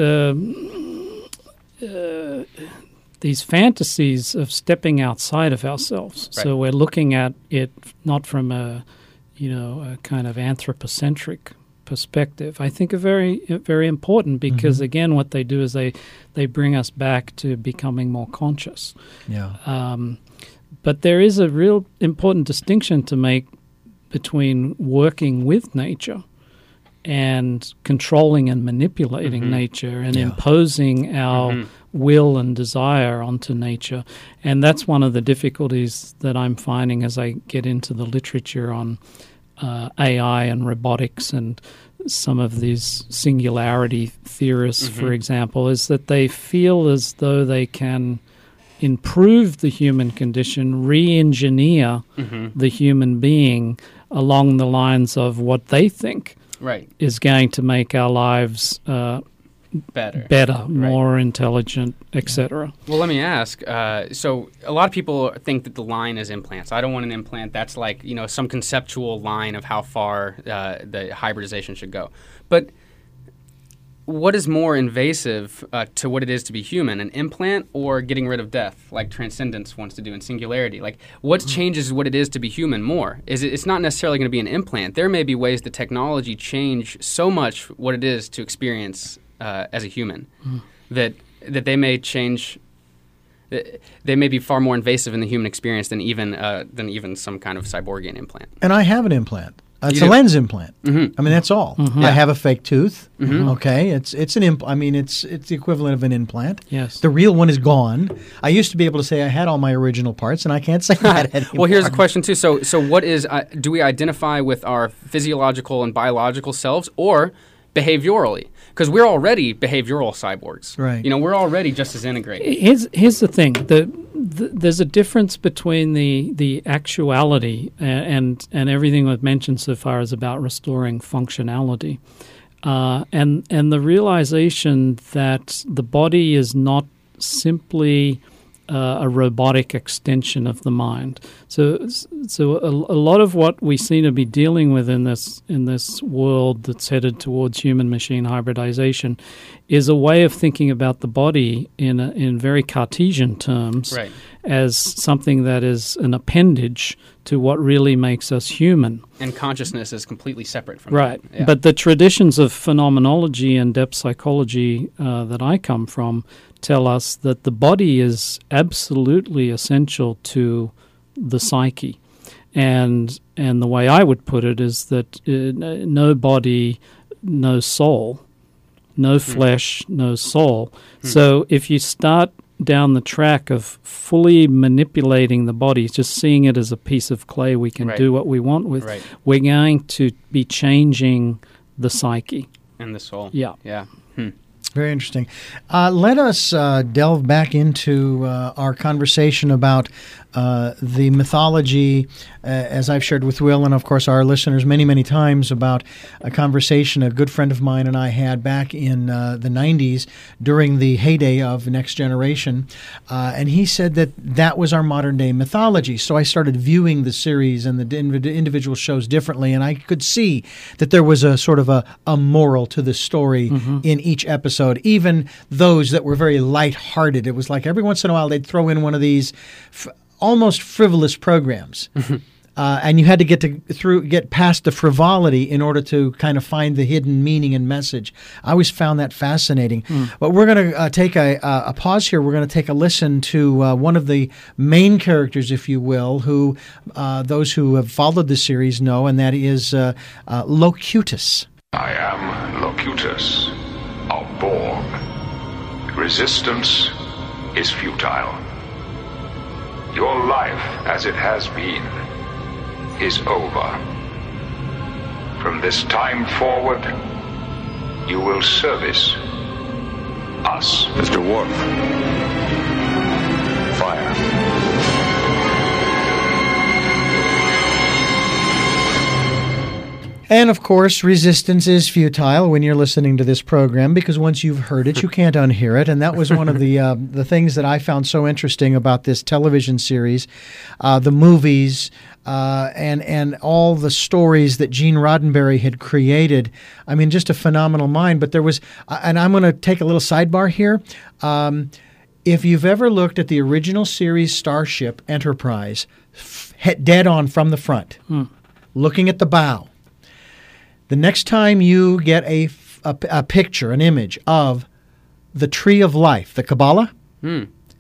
S10: um, uh, these fantasies of stepping outside of ourselves.
S2: Right.
S10: So we're looking at it not from a you know a kind of anthropocentric perspective. I think are very very important because
S1: Mm-hmm.
S10: again, what they do is they they bring us back to becoming more conscious.
S1: yeah.
S10: Um, but there is a real important distinction to make between working with nature and controlling and manipulating
S2: Mm-hmm.
S10: nature and
S1: Yeah.
S10: imposing our
S2: Mhm.
S10: will and desire onto nature. And that's one of the difficulties that I'm finding as I get into the literature on uh, A I and robotics and some of these singularity theorists,
S2: Mm-hmm.
S10: for example, is that they feel as though they can improve the human condition, re-engineer
S2: mm-hmm.
S10: the human being along the lines of what they think
S2: right
S10: is going to make our lives uh,
S2: better.
S10: better, more intelligent, et cetera.
S2: Well, let me ask. Uh, so, a lot of people think that the line is implants. I don't want an implant. That's like you know some conceptual line of how far uh, the hybridization should go. But what is more invasive uh, to what it is to be human, an implant or getting rid of death, like Transcendence wants to do in Singularity? Like, what changes what it is to be human more? Is it, it's not necessarily going to be an implant. There may be ways that technology change so much what it is to experience uh, as a human mm. that that they may change. They may be far more invasive in the human experience than even uh, than even some kind of cyborgian implant.
S1: And I have an implant. Uh, it's
S2: You
S1: a
S2: do?
S1: lens implant.
S2: Mm-hmm.
S1: I mean, that's all.
S10: Mm-hmm.
S1: I
S2: Yeah.
S1: have a fake tooth.
S2: Mm-hmm.
S1: Okay, it's it's an imp- I mean, it's it's the equivalent of an implant.
S10: Yes.
S1: The real one is gone. I used to be able to say I had all my original parts, and I can't say that anymore.
S2: Well, here's a question too. So, so what is? Uh, do we identify with our physiological and biological selves, or behaviorally, because we're already behavioral cyborgs.
S1: Right.
S2: You know, we're already just as integrated.
S10: Here's here's the thing: the, the there's a difference between the the actuality and and, and everything we've mentioned so far is about restoring functionality, uh, and and the realization that the body is not simply Uh, a robotic extension of the mind. So, so a, a lot of what we seem to be dealing with in this in this world that's headed towards human-machine hybridization is a way of thinking about the body in a, in very Cartesian terms,
S2: Right.
S10: as something that is an appendage to what really makes us human.
S2: And consciousness is completely separate from
S10: Right.
S2: that. Yeah.
S10: But the traditions of phenomenology and depth psychology uh, that I come from tell us that the body is absolutely essential to the psyche. And and the way I would put it is that uh, no body, no soul, no flesh, mm. no soul. Mm. So if you start down the track of fully manipulating the body, just seeing it as a piece of clay we can
S2: right.
S10: do what we want with,
S2: right.
S10: we're going to be changing the psyche.
S2: And the soul.
S10: Yeah.
S2: Yeah. Hmm.
S1: Very interesting. Uh, let us uh, delve back into uh, our conversation about uh, the mythology, uh, as I've shared with Will and, of course, our listeners many, many times, about a conversation a good friend of mine and I had back in uh, the nineties during the heyday of Next Generation. Uh, and he said that that was our modern-day mythology. So I started viewing the series and the indiv- individual shows differently, and I could see that there was a sort of a, a moral to the story mm-hmm. in each episode, even those that were very light-hearted. It was like every once in a while they'd throw in one of these f- almost frivolous programs. Uh, and you had to get to through get past the frivolity in order to kind of find the hidden meaning and message. I always found that fascinating. Mm. But we're going to uh, take a, a pause here. We're going to take a listen to uh, one of the main characters, if you will, who uh, those who have followed the series know, and that is uh, uh, Locutus.
S3: I am Locutus, a Borg. Resistance is futile. Your life, as it has been, is over. From this time forward, you will service us.
S5: Mister Worf. Fire.
S1: And, of course, resistance is futile when you're listening to this program, because once you've heard it, you can't unhear it. And that was one of the uh, the things that I found so interesting about this television series, uh, the movies, uh, and, and all the stories that Gene Roddenberry had created. I mean, just a phenomenal mind. But there was, uh, and I'm going to take a little sidebar here. Um, if you've ever looked at the original series Starship Enterprise, f- dead on from the front, hmm. looking at the bow, the next time you get a, a, a picture, an image of the Tree of Life, the Kabbalah, hmm.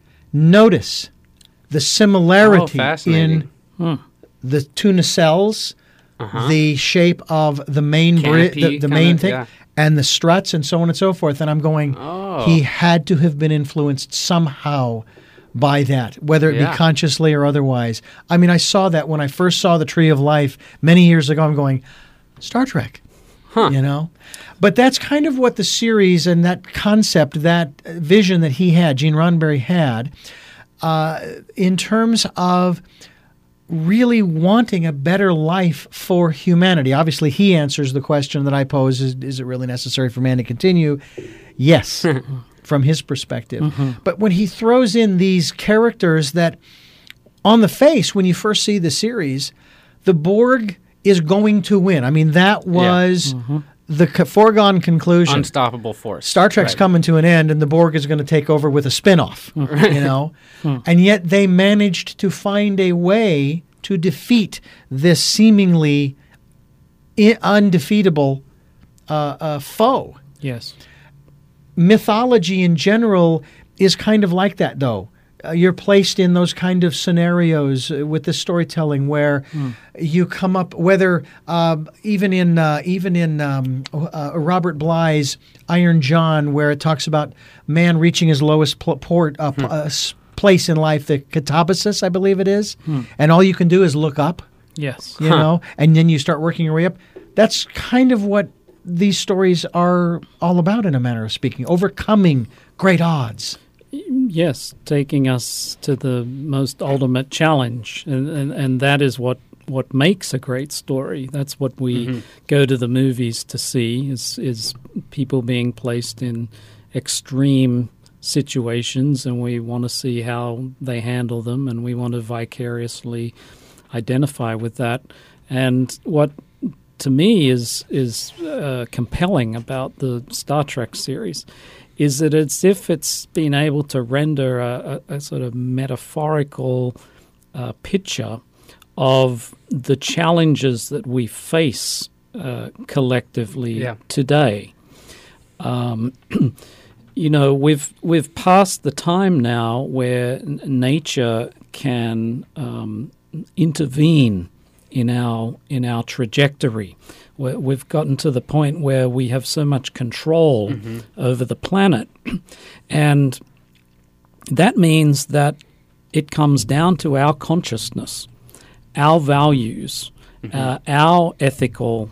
S1: notice the similarity
S2: oh,
S1: in hmm. the two nacelles, uh-huh. the shape of the main bri- the, the main thing, yeah. and the struts, and so on and so forth. And I'm going, oh. he had to have been influenced somehow by that, whether it
S2: yeah.
S1: be consciously or otherwise. I mean, I saw that when I first saw the Tree of Life many years ago. I'm going, Star Trek, huh. you know? But that's kind of what the series and that concept, that vision that he had, Gene Roddenberry had, uh, in terms of really wanting a better life for humanity. Obviously, he answers the question that I pose, is, is it really necessary for man to continue? Yes, from his perspective. Mm-hmm. But when he throws in these characters that, on the face, when you first see the series, the Borg is going to win. I mean, that was yeah. mm-hmm. the co- foregone conclusion.
S2: Unstoppable force.
S1: Star Trek's right. coming to an end, and the Borg is going to take over with a spin-off,
S2: right.
S1: you know? And yet they managed to find a way to defeat this seemingly I- undefeatable uh, uh, foe.
S10: Yes.
S1: Mythology in general is kind of like that, though. Uh, you're placed in those kind of scenarios uh, with the storytelling where mm. you come up, whether uh, even in uh, even in um, uh, Robert Bly's Iron John, where it talks about man reaching his lowest pl- port, uh, mm. uh, place in life, the katabasis, I believe it is, mm. and all you can do is look up.
S10: Yes,
S1: you
S10: huh.
S1: know, and then you start working your way up. That's kind of what these stories are all about, in a manner of speaking, overcoming great odds.
S10: Yes, taking us to the most ultimate challenge, and, and, and that is what, what makes a great story. That's what we mm-hmm. go to the movies to see, is is people being placed in extreme situations, and we want to see how they handle them, and we want to vicariously identify with that. And what, to me, is is uh, compelling about the Star Trek series is that it's if it's been able to render a, a, a sort of metaphorical uh, picture of the challenges that we face uh, collectively
S2: yeah.
S10: today. Um, you know, we've we've passed the time now where n- nature can um, intervene in our in our trajectory. We're, we've gotten to the point where we have so much control mm-hmm. over the planet, and that means that it comes down to our consciousness, our values, mm-hmm. uh, our ethical,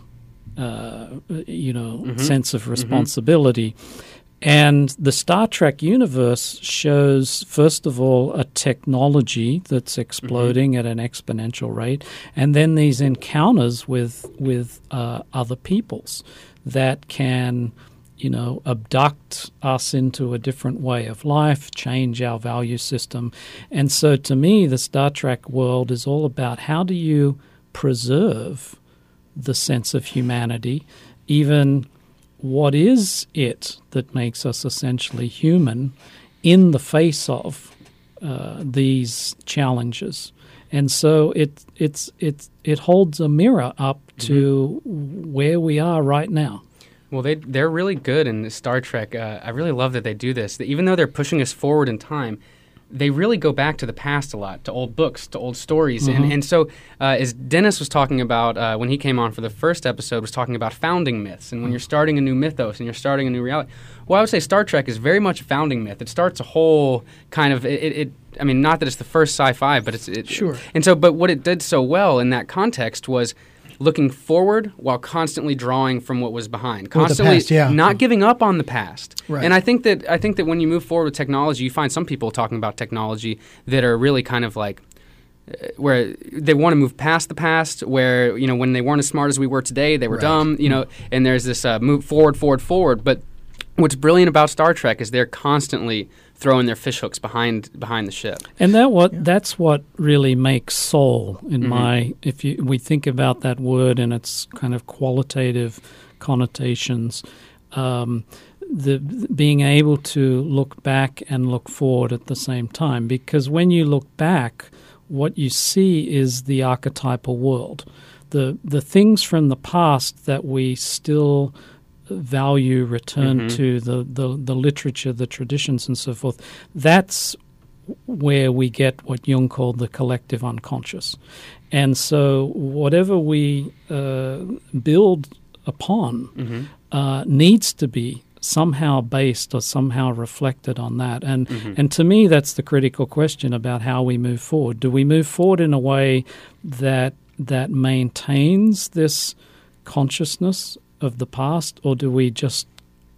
S10: uh, you know, mm-hmm. sense of responsibility. Mm-hmm. And the Star Trek universe shows, first of all, a technology that's exploding mm-hmm. at an exponential rate, and then these encounters with with uh, other peoples that can, you know, abduct us into a different way of life, change our value system. And so to me, the Star Trek world is all about how do you preserve the sense of humanity, even what is it that makes us essentially human in the face of uh, these challenges. And so it it's it's it holds a mirror up to mm-hmm. where we are right now.
S2: Well, they they're really good in Star Trek. Uh, I really love that they do this. Even though they're pushing us forward in time, they really go back to the past a lot, to old books, to old stories. Mm-hmm. And, and so uh, as Dennis was talking about uh, when he came on for the first episode, was talking about founding myths. And when you're starting a new mythos and you're starting a new reality, well, I would say Star Trek is very much a founding myth. It starts a whole kind of, it, it I mean, not that it's the first sci-fi, but it's... It,
S1: sure.
S2: And so, but what it did so well in that context was looking forward while constantly drawing from what was behind, constantly
S1: past, yeah.
S2: not giving up on the past.
S1: Right.
S2: And I think that I think that when you move forward with technology, you find some people talking about technology that are really kind of like uh, where they want to move past the past, where, you know, when they weren't as smart as we were today, they were
S1: right.
S2: dumb, you know, and there's this uh, move forward, forward, forward. But what's brilliant about Star Trek is they're constantly throwing their fishhooks behind behind the ship.
S10: And that what yeah. that's what really makes soul in mm-hmm. my, if you we think about that word and its kind of qualitative connotations, um, the being able to look back and look forward at the same time. Because when you look back, what you see is the archetypal world. The the things from the past that we still value, return mm-hmm. to the, the, the literature, the traditions, and so forth. That's where we get what Jung called the collective unconscious. And so whatever we uh, build upon mm-hmm. uh, needs to be somehow based or somehow reflected on that. And mm-hmm. and to me, that's the critical question about how we move forward. Do we move forward in a way that that maintains this consciousness of the past, or do we just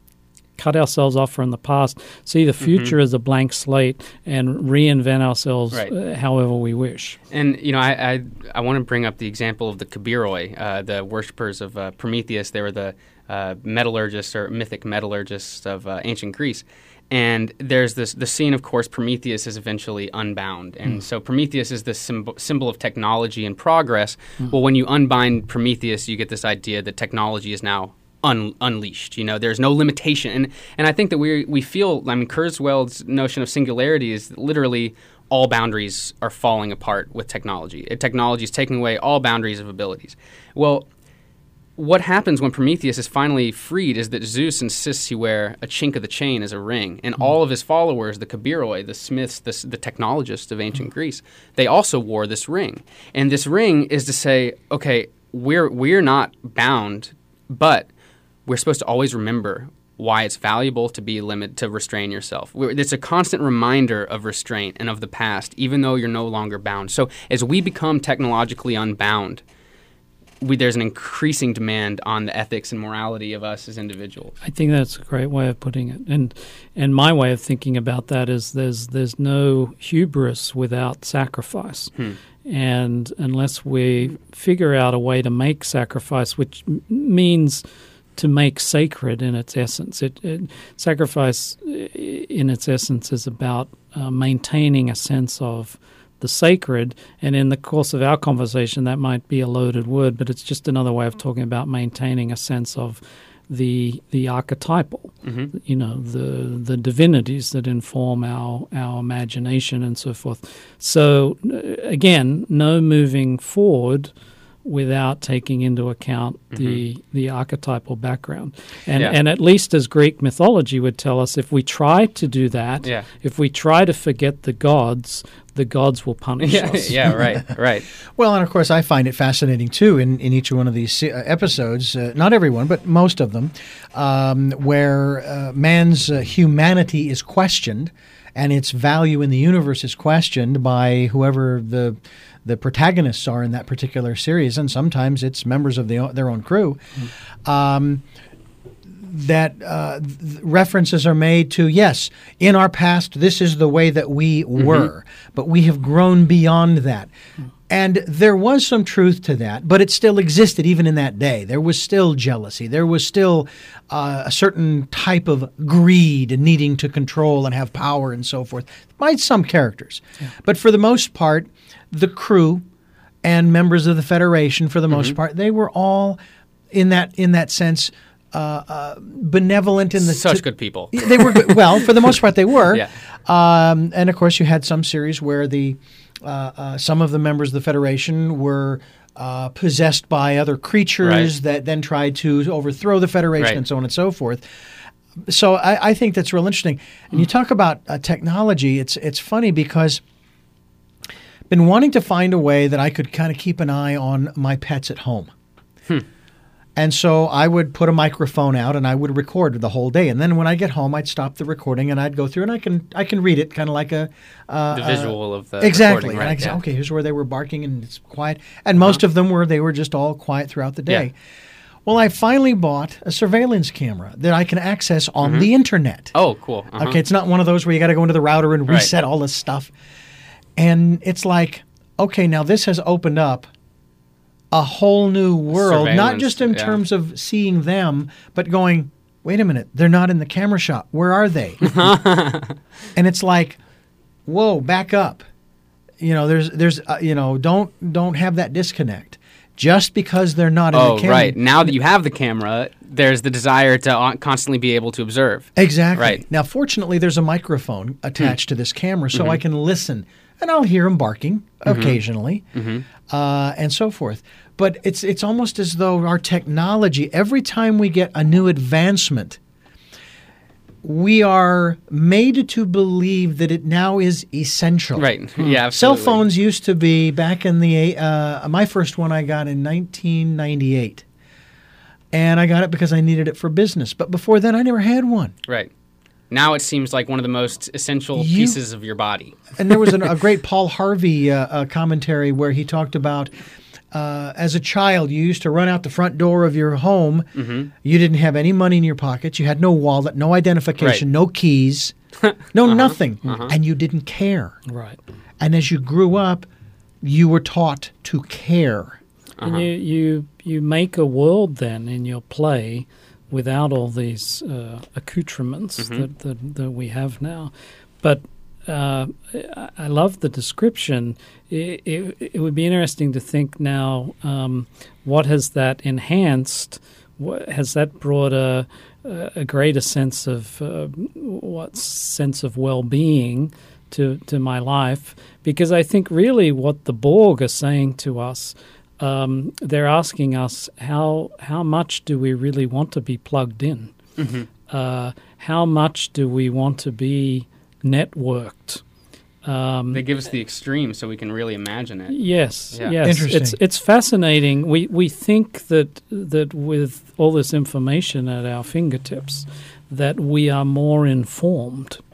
S10: cut ourselves off from the past, see the future mm-hmm. as a blank slate, and reinvent ourselves right. uh, however we wish?
S2: And, you know, I I, I want to bring up the example of the Kabiroi, uh, the worshippers of uh, Prometheus. They were the uh, metallurgists or mythic metallurgists of uh, ancient Greece. And there's this the scene, of course, Prometheus is eventually unbound. And mm. so Prometheus is this symbol, symbol of technology and progress. Mm. Well, when you unbind Prometheus, you get this idea that technology is now un, unleashed. You know, there's no limitation. And and I think that we we feel, I mean, Kurzweil's notion of singularity is literally all boundaries are falling apart with technology. Technology is taking away all boundaries of abilities. Well, what happens when Prometheus is finally freed is that Zeus insists he wear a chink of the chain as a ring. And mm-hmm. all of his followers, the Kabiroi, the smiths, the, the technologists of ancient mm-hmm. Greece, they also wore this ring. And this ring is to say, okay, we're we're not bound, but we're supposed to always remember why it's valuable to be limited, to restrain yourself. We're, it's a constant reminder of restraint and of the past, even though you're no longer bound. So as we become technologically unbound, we, there's an increasing demand on the ethics and morality of us as individuals.
S10: I think that's a great way of putting it, and and my way of thinking about that is there's there's no hubris without sacrifice,
S2: Hmm.
S10: and unless we figure out a way to make sacrifice, which m- means to make sacred in its essence, it, it sacrifice in its essence is about uh, maintaining a sense of the sacred, and in the course of our conversation, that might be a loaded word, but it's just another way of talking about maintaining a sense of the the archetypal,
S2: Mhm.
S10: you know, the the divinities that inform our our imagination and so forth. So uh, again, no moving forward without taking into account the
S2: Mhm.
S10: the archetypal background. And
S2: Yeah.
S10: and at least as Greek mythology would tell us, if we try to do that,
S2: Yeah.
S10: if we try to forget the gods, the gods will punish
S2: Yeah,
S10: us.
S2: yeah, right, right.
S1: Well, and of course, I find it fascinating too in, in each one of these se- uh, episodes, uh, not everyone, but most of them, um, where uh, man's uh, humanity is questioned and its value in the universe is questioned by whoever the the protagonists are in that particular series, and sometimes it's members of the, o- their own crew. Mm. Um, that uh, th- references are made to, yes, in our past, this is the way that we
S2: Mm-hmm.
S1: were, but we have grown beyond that. And there was some truth to that, but it still existed even in that day. There was still jealousy. There was still uh, a certain type of greed and needing to control and have power and so forth by some characters. Yeah. But for the most part, the crew and members of the Federation, for the most
S2: Mm-hmm.
S1: part, they were all in that in that sense uh, uh, benevolent in the
S2: Such
S1: t-
S2: good people.
S1: They were good. Well, for the most part, they were.
S2: Yeah.
S1: Um, and of course, you had some series where the uh, uh, some of the members of the Federation were uh, possessed by other creatures
S2: Right.
S1: that then tried to overthrow the Federation
S2: Right.
S1: and so on and so forth. So I, I think that's real interesting. And you talk about uh, technology. It's it's funny because I've been wanting to find a way that I could kind of keep an eye on my pets at home.
S2: Hmm.
S1: And so I would put a microphone out and I would record the whole day. And then when I get home, I'd stop the recording and I'd go through and I can I can read it kind of like a uh,
S2: The visual
S1: uh,
S2: of the
S1: exactly.
S2: recording,
S1: And I
S2: right,
S1: can say,
S2: yeah.
S1: okay, here's where they were barking and it's quiet. And most
S2: Uh-huh.
S1: of them were they were just all quiet throughout the day.
S2: Yeah.
S1: Well, I finally bought a surveillance camera that I can access on
S2: Mhm.
S1: the internet.
S2: Oh, cool. Uh-huh.
S1: Okay, it's not one of those where you got to go into the router and
S2: Right.
S1: reset all this stuff. And it's like, okay, now this has opened up a whole new world, not
S2: Surveillance,
S1: just in
S2: yeah.
S1: terms of seeing them, but going, wait a minute, they're not in the camera shop. Where are they? And it's like, whoa, back up. You know, there's, there's, uh, you know, don't, don't have that disconnect. Just because they're not in
S2: Oh,
S1: the camera.
S2: right. Now that you have the camera, there's the desire to on- constantly be able to observe.
S1: Exactly.
S2: Right.
S1: Now, fortunately, there's a microphone attached to this camera, so
S2: Mhm.
S1: I can listen, and I'll hear them barking
S2: Mhm.
S1: occasionally,
S2: Mhm.
S1: uh, and so forth. But it's it's almost as though our technology, every time we get a new advancement, we are made to believe that it now is essential.
S2: Right. Yeah,
S1: Cell
S2: absolutely.
S1: phones used to be back in the uh, my first one I got in nineteen ninety-eight. And I got it because I needed it for business. But before then, I never had one.
S2: Right. Now it seems like one of the most essential
S1: You-
S2: pieces of your body.
S1: And there was an, a great Paul Harvey uh, uh, commentary where he talked about uh, as a child, you used to run out the front door of your home.
S2: Mhm.
S1: You didn't have any money in your pockets. You had no wallet, no identification,
S2: Right.
S1: no keys, no
S2: Uh-huh,
S1: nothing.
S2: uh-huh.
S1: And you didn't care.
S10: Right.
S1: And as you grew up, you were taught to care.
S2: Uh-huh.
S10: And you, you you make a world then in your play without all these uh, accoutrements
S2: Mhm.
S10: that, that that we have now. But uh, I- I love the description. It, it, it would be interesting to think now, um, what has that enhanced? What, has that brought a, a greater sense of uh, what sense of well-being to to my life? Because I think really what the Borg are saying to us, um, they're asking us how how much do we really want to be plugged in?
S2: Mm-hmm.
S10: Uh, how much do we want to be networked? Um,
S2: They give us the extreme so we can really imagine it.
S10: Yes,
S2: Yeah.
S10: yes,
S1: Interesting.
S10: it's it's fascinating. We we think that that with all this information at our fingertips, that we are more informed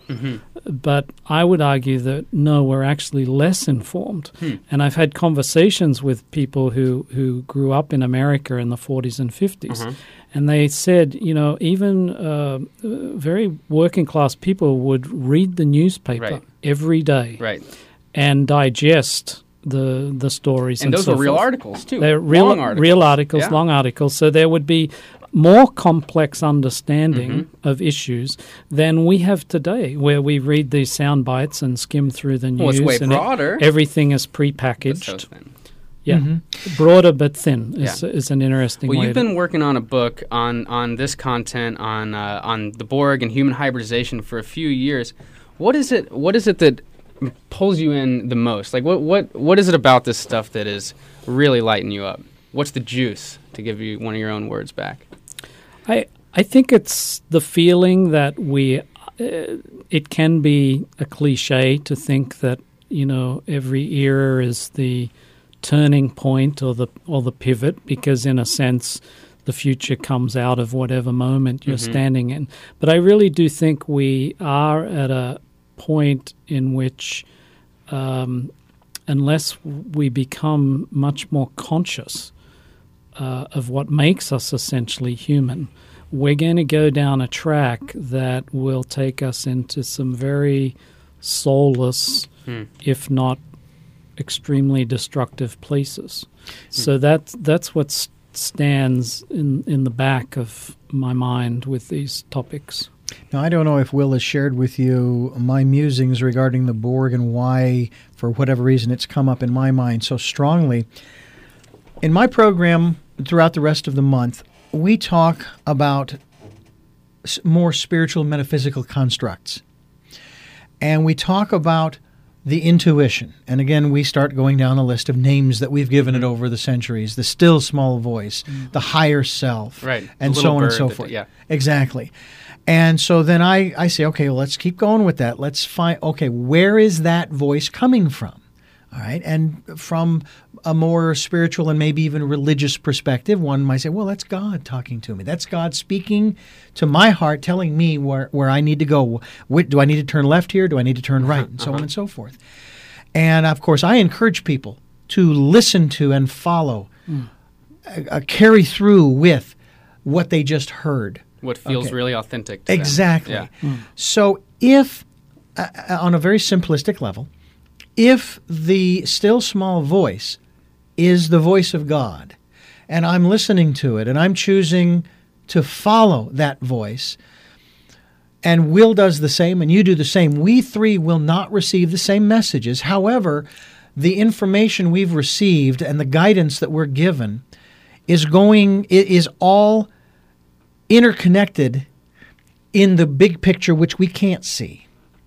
S10: Mm-hmm. But I would argue that, no, we're actually less informed. Hmm. And I've had conversations with people who, who grew up in America in the forties and fifties, uh-huh. and they said, you know, even uh, very working-class people would read the newspaper right. every day
S2: right.
S10: and digest the the stories.
S2: And,
S10: and
S2: those
S10: so
S2: were real
S10: forth.
S2: articles, too.
S10: They're real
S2: long articles.
S10: Real articles,
S2: yeah.
S10: long articles. So there would be more complex understanding mm-hmm. of issues than we have today, where we read these sound bites and skim through the news.
S2: Well, it's way
S10: and
S2: broader.
S10: It, everything is prepackaged.
S2: But so thin.
S10: Yeah, mm-hmm. broader but thin is, yeah. is an interesting
S2: well,
S10: way.
S2: Well, you've
S10: to
S2: been working on a book on, on this content, on uh, on the Borg and human hybridization for a few years. What is it? What is it that pulls you in the most? Like, what what what is it about this stuff that is really lighting you up? What's the juice, to give you one of your own words back?
S10: I I think it's the feeling that we. Uh, it can be a cliche to think that, you know, every era is the turning point or the or the pivot, because in a sense the future comes out of whatever moment you're mm-hmm. standing in. But I really do think we are at a point in which, um, unless we become much more conscious uh, of what makes us essentially human, we're going to go down a track that will take us into some very soulless, hmm. if not extremely destructive places. Hmm. So that, that's what st- stands in, in the back of my mind with these topics.
S1: Now, I don't know if Will has shared with you my musings regarding the Borg and why, for whatever reason, it's come up in my mind so strongly. In my program, throughout the rest of the month, we talk about more spiritual metaphysical constructs. And we talk about the intuition. And again, we start going down a list of names that we've given it over the centuries: the still small voice, mm. the higher self,
S2: right.
S1: and so on and so forth.
S2: Yeah.
S1: Exactly. And so then I, I say, okay, well, let's keep going with that. Let's find, okay, where is that voice coming from? All right. And from a more spiritual and maybe even religious perspective, one might say, well, that's God talking to me. That's God speaking to my heart, telling me where, where I need to go. What, do I need to turn left here? Do I need to turn right? And so uh-huh. on and so forth. And, of course, I encourage people to listen to and follow, mm. uh, carry through with what they just heard.
S2: What feels okay. really authentic to
S1: exactly.
S2: them. Yeah.
S1: Mm. So if, uh, on a very simplistic level, if the still small voice is the voice of God, and I'm listening to it, and I'm choosing to follow that voice, and Will does the same, and you do the same, we three will not receive the same messages. However, the information we've received and the guidance that we're given is going, it is all interconnected in the big picture, which we can't see.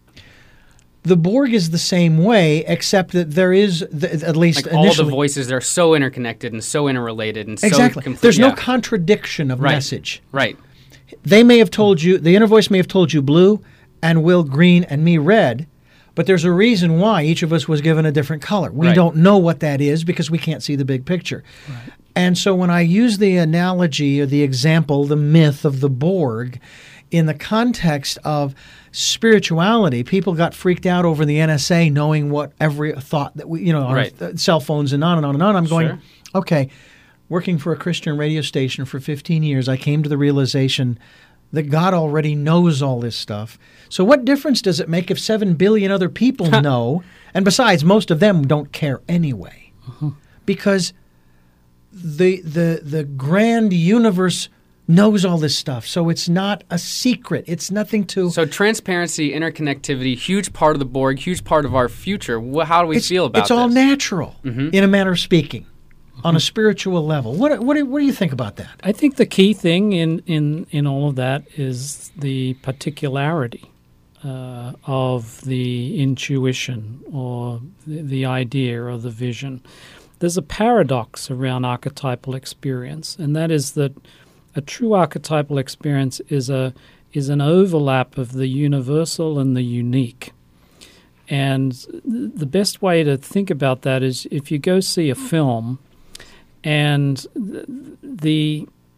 S1: The Borg is the same way, except that there is, the, at least
S2: like
S1: initially,
S2: all the voices are so interconnected and so interrelated and
S1: exactly.
S2: so complete.
S1: There's
S2: yeah.
S1: no contradiction of
S2: right.
S1: message.
S2: Right.
S1: They may have told you, the inner voice may have told you blue, and Will green, and me red, but there's a reason why each of us was given a different color. We
S2: right.
S1: don't know what that is because we can't see the big picture. Right. And so when I use the analogy or the example, the myth of the Borg, in the context of spirituality, people got freaked out over the N S A knowing what every thought that we, you know, our
S2: right.
S1: th- cell phones and on and on and on. I'm going,
S2: sure.
S1: okay, working for a Christian radio station for fifteen years, I came to the realization that God already knows all this stuff. So what difference does it make if seven billion other people know? And besides, most of them don't care anyway. Uh-huh. Because the the the grand universe knows all this stuff, so it's not a secret. It's nothing to...
S2: So transparency, interconnectivity, huge part of the Borg, huge part of our future. How do we
S1: it's,
S2: feel about
S1: It's all
S2: this?
S1: natural,
S2: mm-hmm.
S1: in a manner of speaking, mm-hmm. on a spiritual level. What, what, do, what do you think about that?
S10: I think the key thing in, in, in all of that is the particularity uh, of the intuition or the, the idea or the vision. There's a paradox around archetypal experience, and that is that a true archetypal experience is a is an overlap of the universal and the unique. And the best way to think about that is if you go see a film and the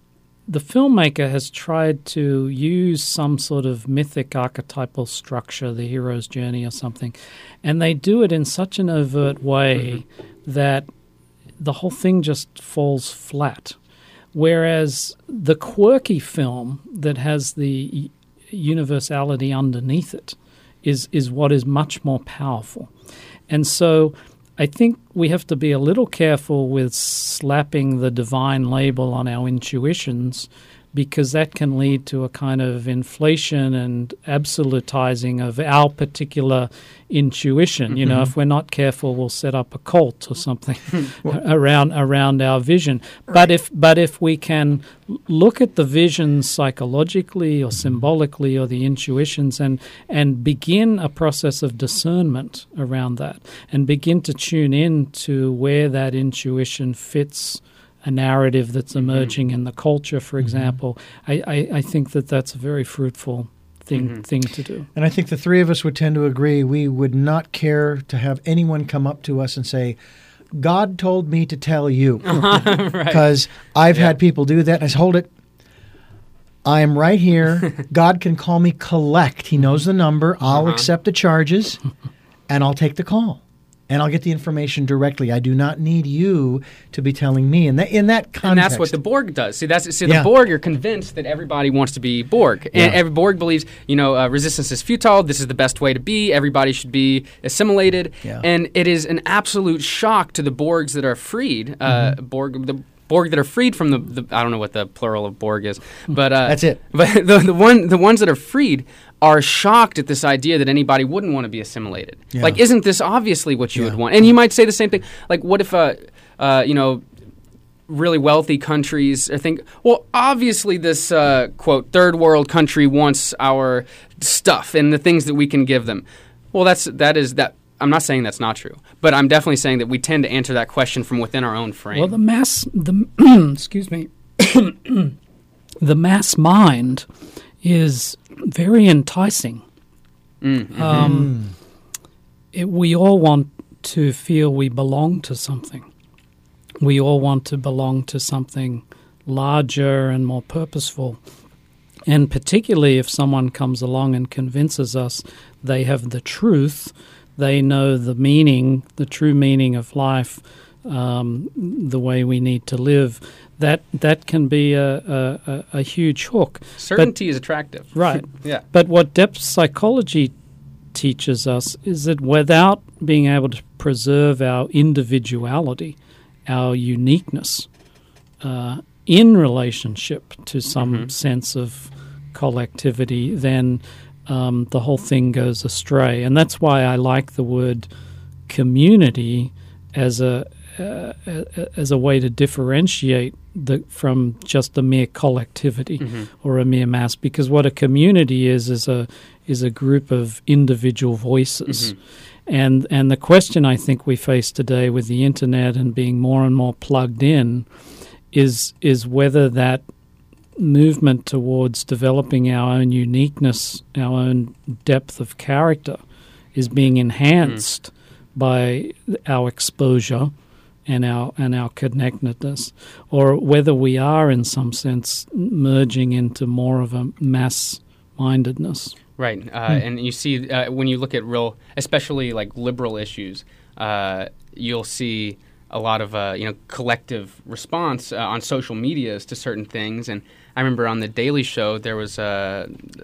S10: the filmmaker has tried to use some sort of mythic archetypal structure, the hero's journey or something, and they do it in such an overt way mm-hmm. that the whole thing just falls flat. Whereas the quirky film that has the universality underneath it is is what is much more powerful. And so I think we have to be a little careful with slapping the divine label on our intuitions, because that can lead to a kind of inflation and absolutizing of our particular intuition. You know, mm-hmm. if we're not careful, we'll set up a cult or something around around our vision. Right. But if but if we can look at the visions psychologically or symbolically or the intuitions and and begin a process of discernment around that and begin to tune in to where that intuition fits a narrative that's emerging mm-hmm. in the culture, for example, mm-hmm. I, I, I think that that's a very fruitful thing mm-hmm. thing to do.
S1: And I think the three of us would tend to agree we would not care to have anyone come up to us and say, God told me to tell you. Because right. I've yeah. had people do that. And I said, hold it. I am right here. God can call me collect. He knows the number. I'll uh-huh. accept the charges, and I'll take the call. And I'll get the information directly. I do not need you to be telling me. And that, in that context,
S2: and that's what the Borg does. See, that's see
S1: yeah.
S2: the Borg are convinced that everybody wants to be Borg, and
S1: yeah.
S2: every Borg believes, you know, uh, resistance is futile. This is the best way to be. Everybody should be assimilated.
S1: Yeah.
S2: And it is an absolute shock to the Borgs that are freed. Uh, mm-hmm. Borg the. Borg that are freed from the, the I don't know what the plural of Borg is, but uh,
S1: that's it.
S2: But the the one the ones that are freed are shocked at this idea that anybody wouldn't want to be assimilated.
S1: Yeah.
S2: Like, isn't this obviously what you
S1: yeah.
S2: would want? And you might say the same thing. Like, what if uh, uh you know, really wealthy countries think, well, obviously this uh, quote third world country wants our stuff and the things that we can give them. Well, that's that is that. I'm not saying that's not true, but I'm definitely saying that we tend to answer that question from within our own frame.
S10: Well, the mass, the excuse me, the mass mind is very enticing.
S2: Mm-hmm.
S10: Um, it, we all want to feel we belong to something. We all want to belong to something larger and more purposeful. And particularly if someone comes along and convinces us they have the truth, they know the meaning, the true meaning of life, um, the way we need to live. That that can be a, a, a huge hook.
S2: Certainty
S10: but,
S2: is attractive.
S10: Right.
S2: yeah.
S10: But what depth psychology teaches us is that without being able to preserve our individuality, our uniqueness, uh, in relationship to some mm-hmm. sense of collectivity, then Um, the whole thing goes astray. And that's why I like the word community as a uh, as a way to differentiate the from just a mere collectivity mm-hmm. or a mere mass. Because what a community is is a is a group of individual voices. Mm-hmm. And and the question I think we face today with the internet and being more and more plugged in is is whether that movement towards developing our own uniqueness, our own depth of character, is being enhanced mm. by our exposure and our and our connectedness, or whether we are in some sense merging into more of a mass-mindedness.
S2: Right, uh, hmm. and you see uh, when you look at real, especially like liberal issues, uh, you'll see a lot of uh, you know collective response uh, on social medias to certain things. And I remember on the Daily Show there was a,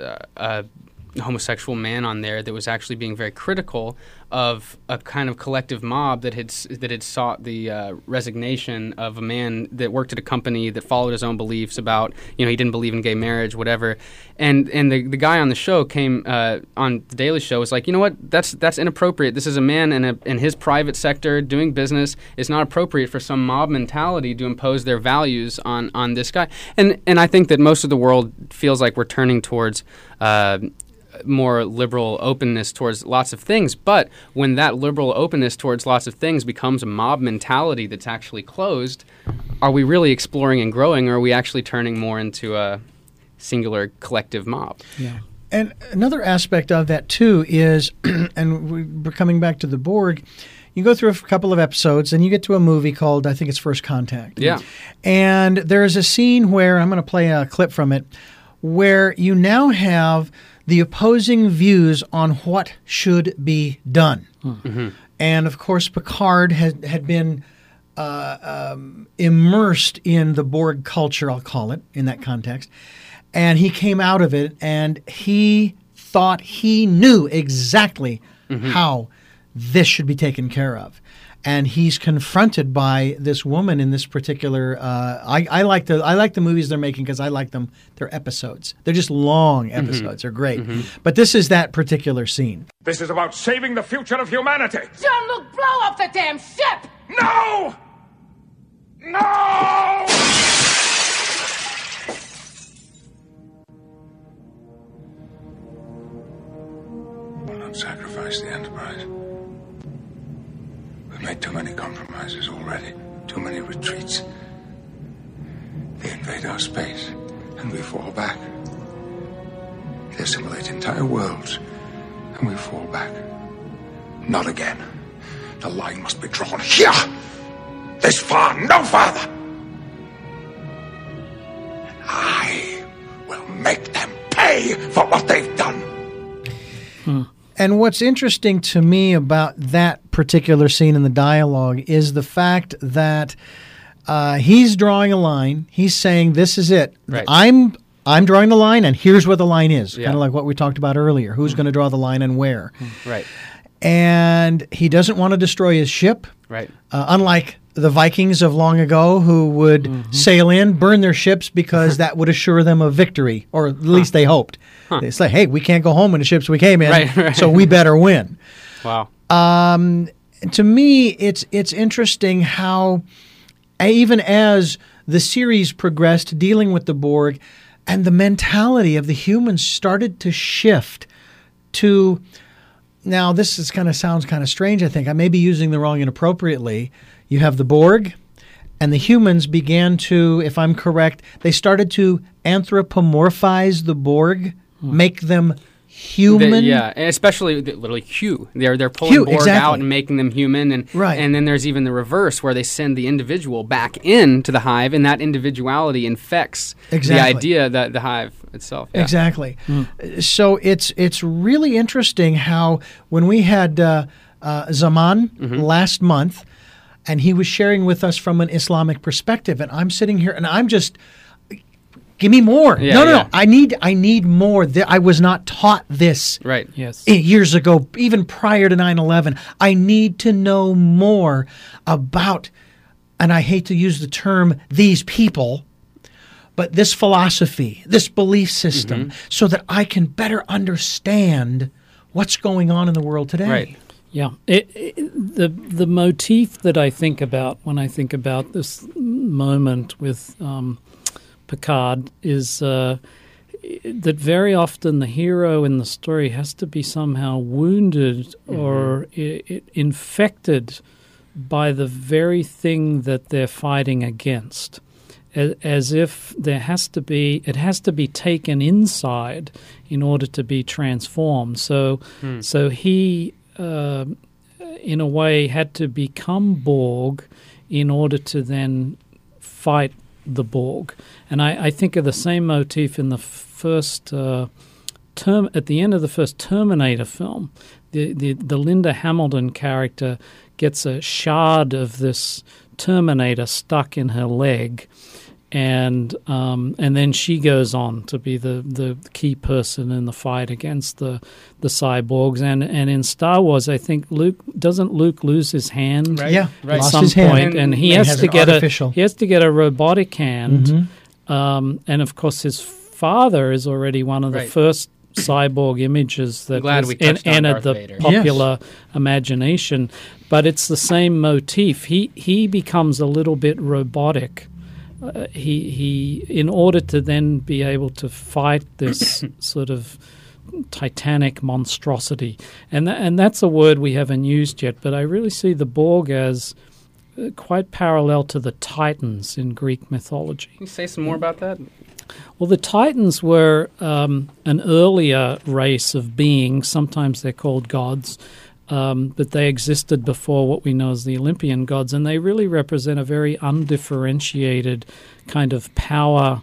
S2: a homosexual man on there that was actually being very critical of a kind of collective mob that had that had sought the uh, resignation of a man that worked at a company that followed his own beliefs about, you know, he didn't believe in gay marriage, whatever. And and the the guy on the show came uh, on the Daily Show was like, you know what, that's that's inappropriate. This is a man in a in his private sector doing business. It's not appropriate for some mob mentality to impose their values on on this guy. And and I think that most of the world feels like we're turning towards Uh, more liberal openness towards lots of things. But when that liberal openness towards lots of things becomes a mob mentality that's actually closed, are we really exploring and growing, or are we actually turning more into a singular collective mob?
S10: Yeah.
S1: And another aspect of that, too, is, and we're coming back to the Borg, you go through a couple of episodes, and you get to a movie called, I think it's First Contact.
S2: Yeah.
S1: And there's a scene where, I'm going to play a clip from it, where you now have the opposing views on what should be done.
S2: Mm-hmm.
S1: And, of course, Picard had, had been uh, um, immersed in the Borg culture, I'll call it, in that context. And he came out of it, and he thought he knew exactly mm-hmm. how this should be taken care of. And he's confronted by this woman in this particular. Uh, I, I like the I like the movies they're making because I like them. They're episodes. They're just long episodes. Mm-hmm. They're great. Mm-hmm. But this is that particular scene.
S3: This is about saving the future of humanity.
S9: Jean-Luc, blow up the damn ship!
S3: No! No!
S8: Will not sacrifice the Enterprise. We've made too many compromises already, too many retreats. They invade our space, and we fall back. They assimilate entire worlds, and we fall back. Not again. The line must be drawn here! This far, no farther! And I will make them pay for what they've done!
S1: Hmm. And what's interesting to me about that particular scene in the dialogue is the fact that uh, he's drawing a line. He's saying, "This is it.
S2: Right.
S1: I'm I'm drawing the line, and here's where the line is."
S2: Yeah.
S1: Kind of like what we talked about earlier. Who's mm-hmm. going to draw the line and where?
S2: Mm-hmm. Right.
S1: And he doesn't want to destroy his ship.
S2: Right.
S1: Uh, unlike the Vikings of long ago, who would mm-hmm. sail in, burn their ships because that would assure them a victory, or at least huh. they hoped. Huh. They say, "Hey, we can't go home in the ships we came in,
S2: right, right.
S1: so we better win."
S2: Wow.
S1: Um, to me, it's it's interesting how, even as the series progressed, dealing with the Borg, and the mentality of the humans started to shift to. Now, this is kind of sounds kind of strange. I think I may be using the wrong inappropriately. You have the Borg, and the humans began to, if I'm correct, they started to anthropomorphize the Borg, hmm. make them human.
S2: The, yeah, and especially the, literally Q. They're they're pulling
S1: Q,
S2: Borg
S1: exactly.
S2: out and making them human, and
S1: right.
S2: and then there's even the reverse where they send the individual back into the hive, and that individuality infects
S1: exactly.
S2: the idea that the hive itself. Yeah.
S1: Exactly.
S2: Mm.
S1: So it's it's really interesting how when we had uh, uh, Zaman mm-hmm. last month, and he was sharing with us from an Islamic perspective, and I'm sitting here and I'm just. Give me more.
S2: Yeah,
S1: no, no,
S2: yeah.
S1: no. I need I need more. Th- I was not taught this
S2: right.
S10: yes.
S1: years ago, even prior to nine eleven. I need to know more about, and I hate to use the term, these people, but this philosophy, this belief system, mm-hmm. so that I can better understand what's going on in the world today.
S2: Right.
S10: Yeah. It, it, the, the motif that I think about when I think about this moment with... Um, Picard is uh, that very often the hero in the story has to be somehow wounded mm-hmm. or I- I infected by the very thing that they're fighting against, as, as if there has to be it has to be taken inside in order to be transformed. So, mm. so he, uh, in a way, had to become Borg in order to then fight the Borg. And I, I think of the same motif in the first uh, term at the end of the first Terminator film. The, the the Linda Hamilton character gets a shard of this Terminator stuck in her leg, and um, and then she goes on to be the, the key person in the fight against the the cyborgs. And, and in Star Wars, I think Luke doesn't Luke lose his hand
S2: right.
S1: yeah,
S10: right. at
S1: Lost
S10: some
S1: his
S10: point,
S1: hand.
S10: and he
S1: and
S10: has,
S1: has
S10: to get
S1: artificial.
S10: a he has to get a robotic hand.
S1: Mm-hmm.
S10: Um, and of course, his father is already one of the
S2: right.
S10: first cyborg images that
S2: Glad
S10: was
S2: we touched
S10: en-
S2: on
S10: entered
S2: Darth
S10: the
S2: Vader.
S10: popular
S1: Yes.
S10: imagination. But it's the same motif. He he becomes a little bit robotic. Uh, he he in order to then be able to fight this sort of titanic monstrosity, and th- and that's a word we haven't used yet. But I really see the Borg as uh, quite parallel to the Titans in Greek mythology.
S2: Can you say some more about that?
S10: Well, the Titans were um, an earlier race of beings. Sometimes they're called gods. Um, but they existed before what we know as the Olympian gods, and they really represent a very undifferentiated kind of power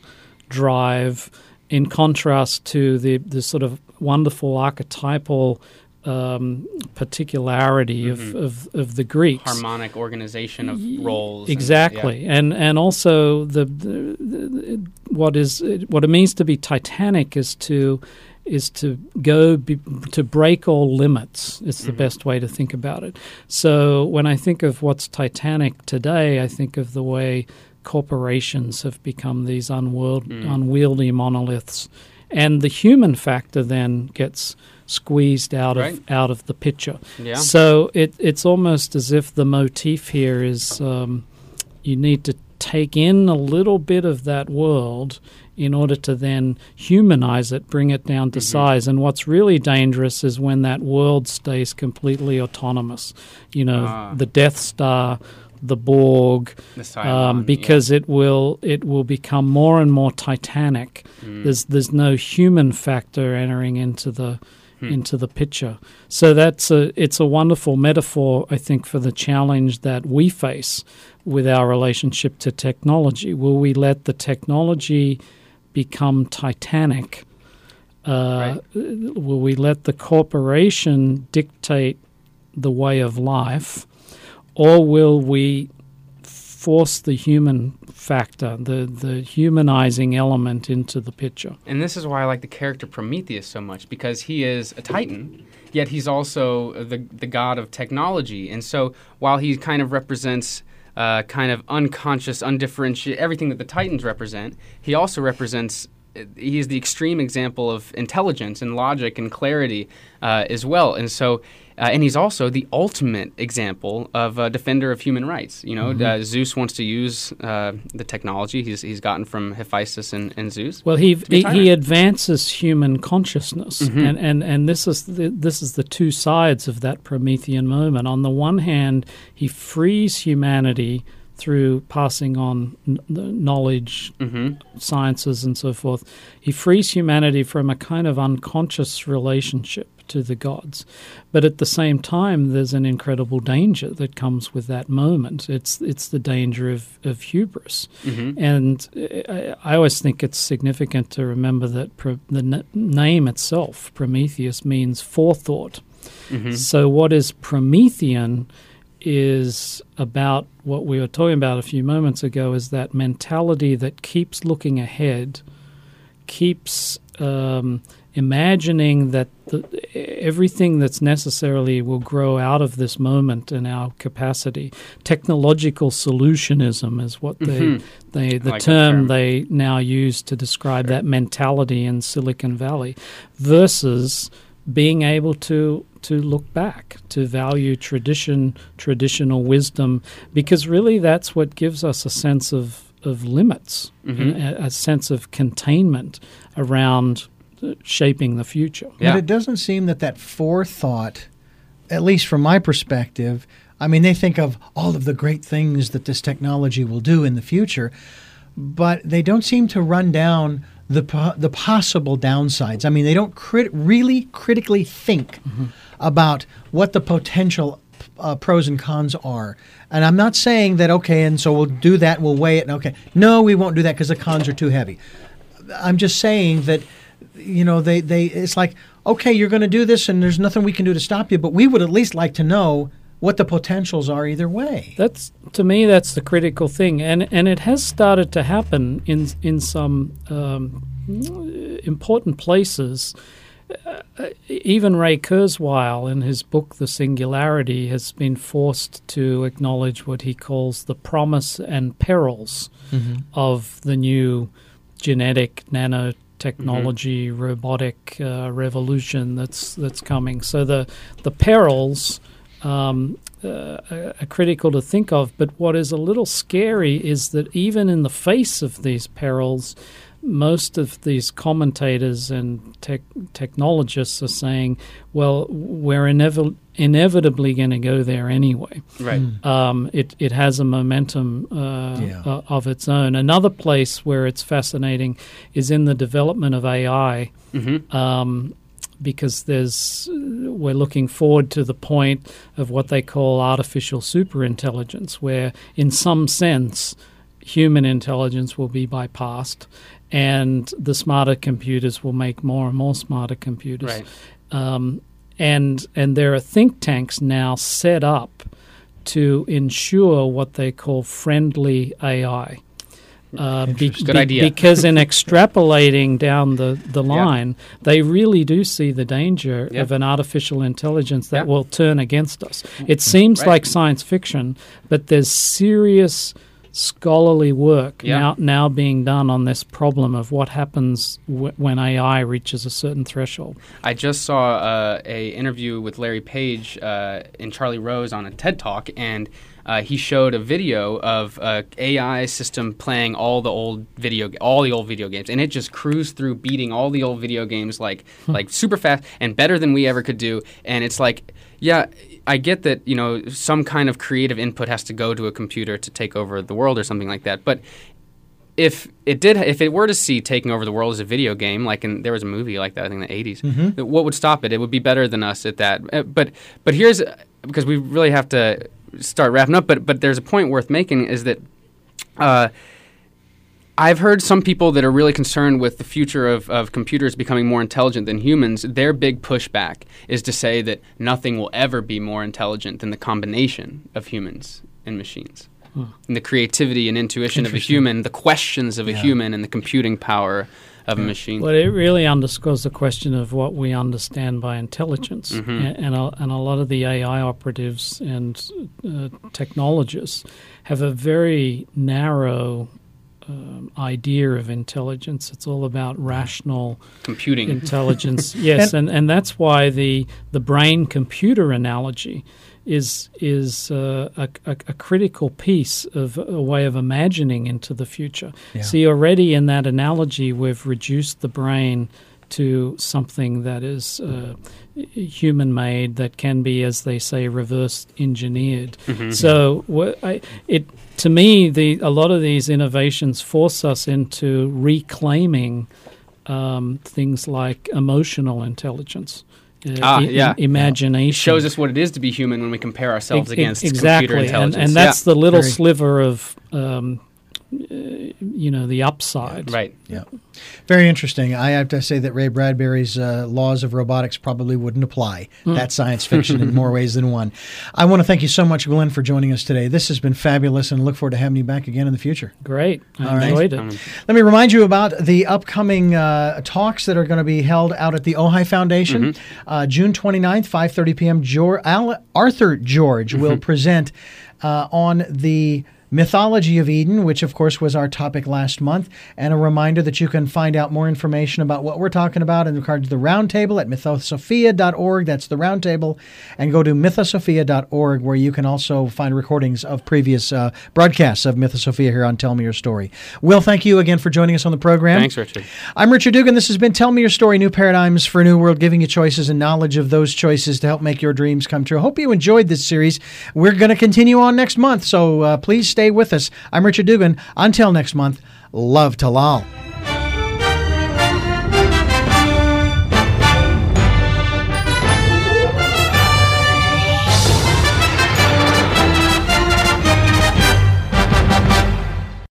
S10: drive in contrast to the, the sort of wonderful archetypal um, particularity
S2: Mm-hmm.
S10: of, of, of the Greeks.
S2: Harmonic organization of roles.
S10: Exactly,
S2: And, yeah.
S10: and and also the, the, the what is what it means to be titanic is to is to go be, to break all limits. It's the
S2: Mhm.
S10: best way to think about it. So when I think of what's titanic today, I think of the way corporations have become these unworld,
S2: Mm.
S10: unwieldy monoliths, and the human factor then gets squeezed out
S2: Right.
S10: of out of the picture.
S2: Yeah.
S10: So it it's almost as if the motif here is um, you need to take in a little bit of that world in order to then humanize it, bring it down to
S2: Mhm.
S10: size. And what's really dangerous is when that world stays completely autonomous. You know,
S2: Ah.
S10: the Death Star, the Borg,
S2: The Cylon,
S10: um, because it will it will become more and more titanic.
S2: Mm.
S10: There's there's no human factor entering into the
S2: Hmm.
S10: into the picture. So that's a it's a wonderful metaphor, I think, for the challenge that we face with our relationship to technology. Will we let the technology become titanic? Uh, Will we let the corporation dictate the way of life, or will we force the human factor, the, the humanizing element into the picture?
S2: And this is why I like the character Prometheus so much, because he is a titan, yet he's also the the god of technology. And so while he kind of represents uh, kind of unconscious, undifferentiated, everything that the titans represent, he also represents, he is the extreme example of intelligence and logic and clarity uh, as well. And so, uh, and he's also the ultimate example of a defender of human rights. You know,
S10: Mhm.
S2: uh, Zeus wants to use uh, the technology he's he's gotten from Hephaestus and, and Zeus.
S10: Well, he
S2: to be
S10: he,
S2: tyrant.
S10: he advances human consciousness,
S2: Mhm.
S10: and, and and this is the, this is the two sides of that Promethean moment. On the one hand, he frees humanity through passing on n- the knowledge,
S2: Mhm.
S10: sciences, and so forth. He frees humanity from a kind of unconscious relationship to the gods. But at the same time, there's an incredible danger that comes with that moment. It's it's the danger of, of hubris.
S2: Mhm.
S10: And I, I always think it's significant to remember that pro, the n- name itself, Prometheus, means forethought.
S2: Mhm.
S10: So what is Promethean is about what we were talking about a few moments ago, is that mentality that keeps looking ahead, keeps um, imagining that the, everything that's necessarily will grow out of this moment and our capacity. Technological solutionism is what they,
S2: Mhm.
S10: they
S2: I
S10: the
S2: like that
S10: term,
S2: term.
S10: they now use to describe that mentality in Silicon Valley, versus being able to to look back, to value tradition, traditional wisdom, because really that's what gives us a sense of, of limits,
S2: Mhm.
S10: a, a sense of containment around uh, shaping the future.
S1: But it doesn't seem that that forethought, at least from my perspective, I mean, they think of all of the great things that this technology will do in the future, but they don't seem to run down the po- the possible downsides. I mean, they don't crit- really critically think
S10: Mm-hmm.
S1: about what the potential uh, pros and cons are. And I'm not saying that, okay, and so we'll do that, we'll weigh it, and okay. No, we won't do that because the cons are too heavy. I'm just saying that, you know, they, they it's like, okay, you're going to do this and there's nothing we can do to stop you, but we would at least like to know what the potentials are either way.
S10: That's, to me, that's the critical thing, and and it has started to happen in in some um, important places. Uh, even Ray Kurzweil, in his book *The Singularity*, has been forced to acknowledge what he calls the promise and perils
S1: Mhm.
S10: of the new genetic nanotechnology, mm-hmm. robotic uh, revolution that's that's coming. So the the perils um, uh, are critical to think of. But what is a little scary is that even in the face of these perils, most of these commentators and tech, technologists are saying, well, we're inev- inevitably going to go there anyway.
S2: Right.
S1: Mm.
S10: Um, it, it has a momentum uh,
S1: Yeah.
S10: uh, of its own. Another place where it's fascinating is in the development of A I.
S2: Mm-hmm.
S10: Um, because there's we're looking forward to the point of what they call artificial superintelligence, where in some sense human intelligence will be bypassed and the smarter computers will make more and more smarter computers.
S2: Right.
S10: Um, and and there are think tanks now set up to ensure what they call friendly A I. Uh, be,
S2: Good
S10: be,
S2: idea.
S10: Because in extrapolating down the, the line, yeah. they really do see the danger yeah. of an artificial intelligence that yeah. will turn against us. It seems right. like science fiction, but there's serious scholarly work yeah. now now being done on this problem of what happens w- when A I reaches a certain threshold.
S2: I just saw uh, a interview with Larry Page uh, and Charlie Rose on a TED Talk, and Uh, he showed a video of a A I system playing all the old video, all the old video games, and it just cruised through, beating all the old video games like hmm. like super fast and better than we ever could do. And it's like, yeah, I get that, you know, some kind of creative input has to go to a computer to take over the world or something like that. But if it did, if it were to see taking over the world as a video game, like in, there was a movie like that, I think in the eighties, mm-hmm. what would stop it? It would be better than us at that. Uh, but but here's because we really have to start wrapping up, but but there's a point worth making is that uh, I've heard some people that are really concerned with the future of, of computers becoming more intelligent than humans. Their big pushback is to say that nothing will ever be more intelligent than the combination of humans and machines. Hmm. And the creativity and intuition of a human, the questions of a yeah. human, and the computing power of a machine.
S10: Well, it really underscores the question of what we understand by intelligence. Mm-hmm. And, and, a, and a lot of the A I operatives and uh, technologists have a very narrow um, idea of intelligence. It's all about rational
S2: computing
S10: intelligence. Yes, and, and that's why the the brain-computer analogy is is uh, a, a, a critical piece of a way of imagining into the future. Yeah. See, already in that analogy, we've reduced the brain to something that is uh, human-made, that can be, as they say, reverse-engineered. Mm-hmm. So, wh- I, it to me, the a lot of these innovations force us into reclaiming um, things like emotional intelligence. Uh,
S2: ah, yeah.
S10: I- imagination.
S2: It shows us what it is to be human when we compare ourselves
S10: e-
S2: against
S10: exactly.
S2: computer intelligence.
S10: And, and that's
S2: yeah.
S10: the little
S1: Very.
S10: sliver of, um, uh, you know, the upside.
S2: Right.
S1: Yeah. Very interesting. I have to say that Ray Bradbury's uh, laws of robotics probably wouldn't apply. Mm. That's science fiction in more ways than one. I want to thank you so much, Glenn, for joining us today. This has been fabulous, and look forward to having you back again in the future.
S10: Great. I
S1: All
S10: enjoyed
S1: right.
S10: it.
S1: Let me remind you about the upcoming uh, talks that are going to be held out at the Ojai Foundation. Mm-hmm. Uh, June twenty-ninth, five thirty p.m., George, Al, Arthur George mm-hmm. will present uh, on the Mythology of Eden, which of course was our topic last month, and a reminder that you can find out more information about what we're talking about in regard to the Roundtable at mythosophia dot org. That's the Roundtable. And go to mythosophia dot org, where you can also find recordings of previous uh, broadcasts of Mythosophia here on Tell Me Your Story. Will, thank you again for joining us on the program.
S2: Thanks, Richard.
S1: I'm Richard Dugan. This has been Tell Me Your Story, New Paradigms for a New World, giving you choices and knowledge of those choices to help make your dreams come true. I hope you enjoyed this series. We're going to continue on next month, so uh, please stay with us. I'm Richard Dugan. Until next month, love to Lal.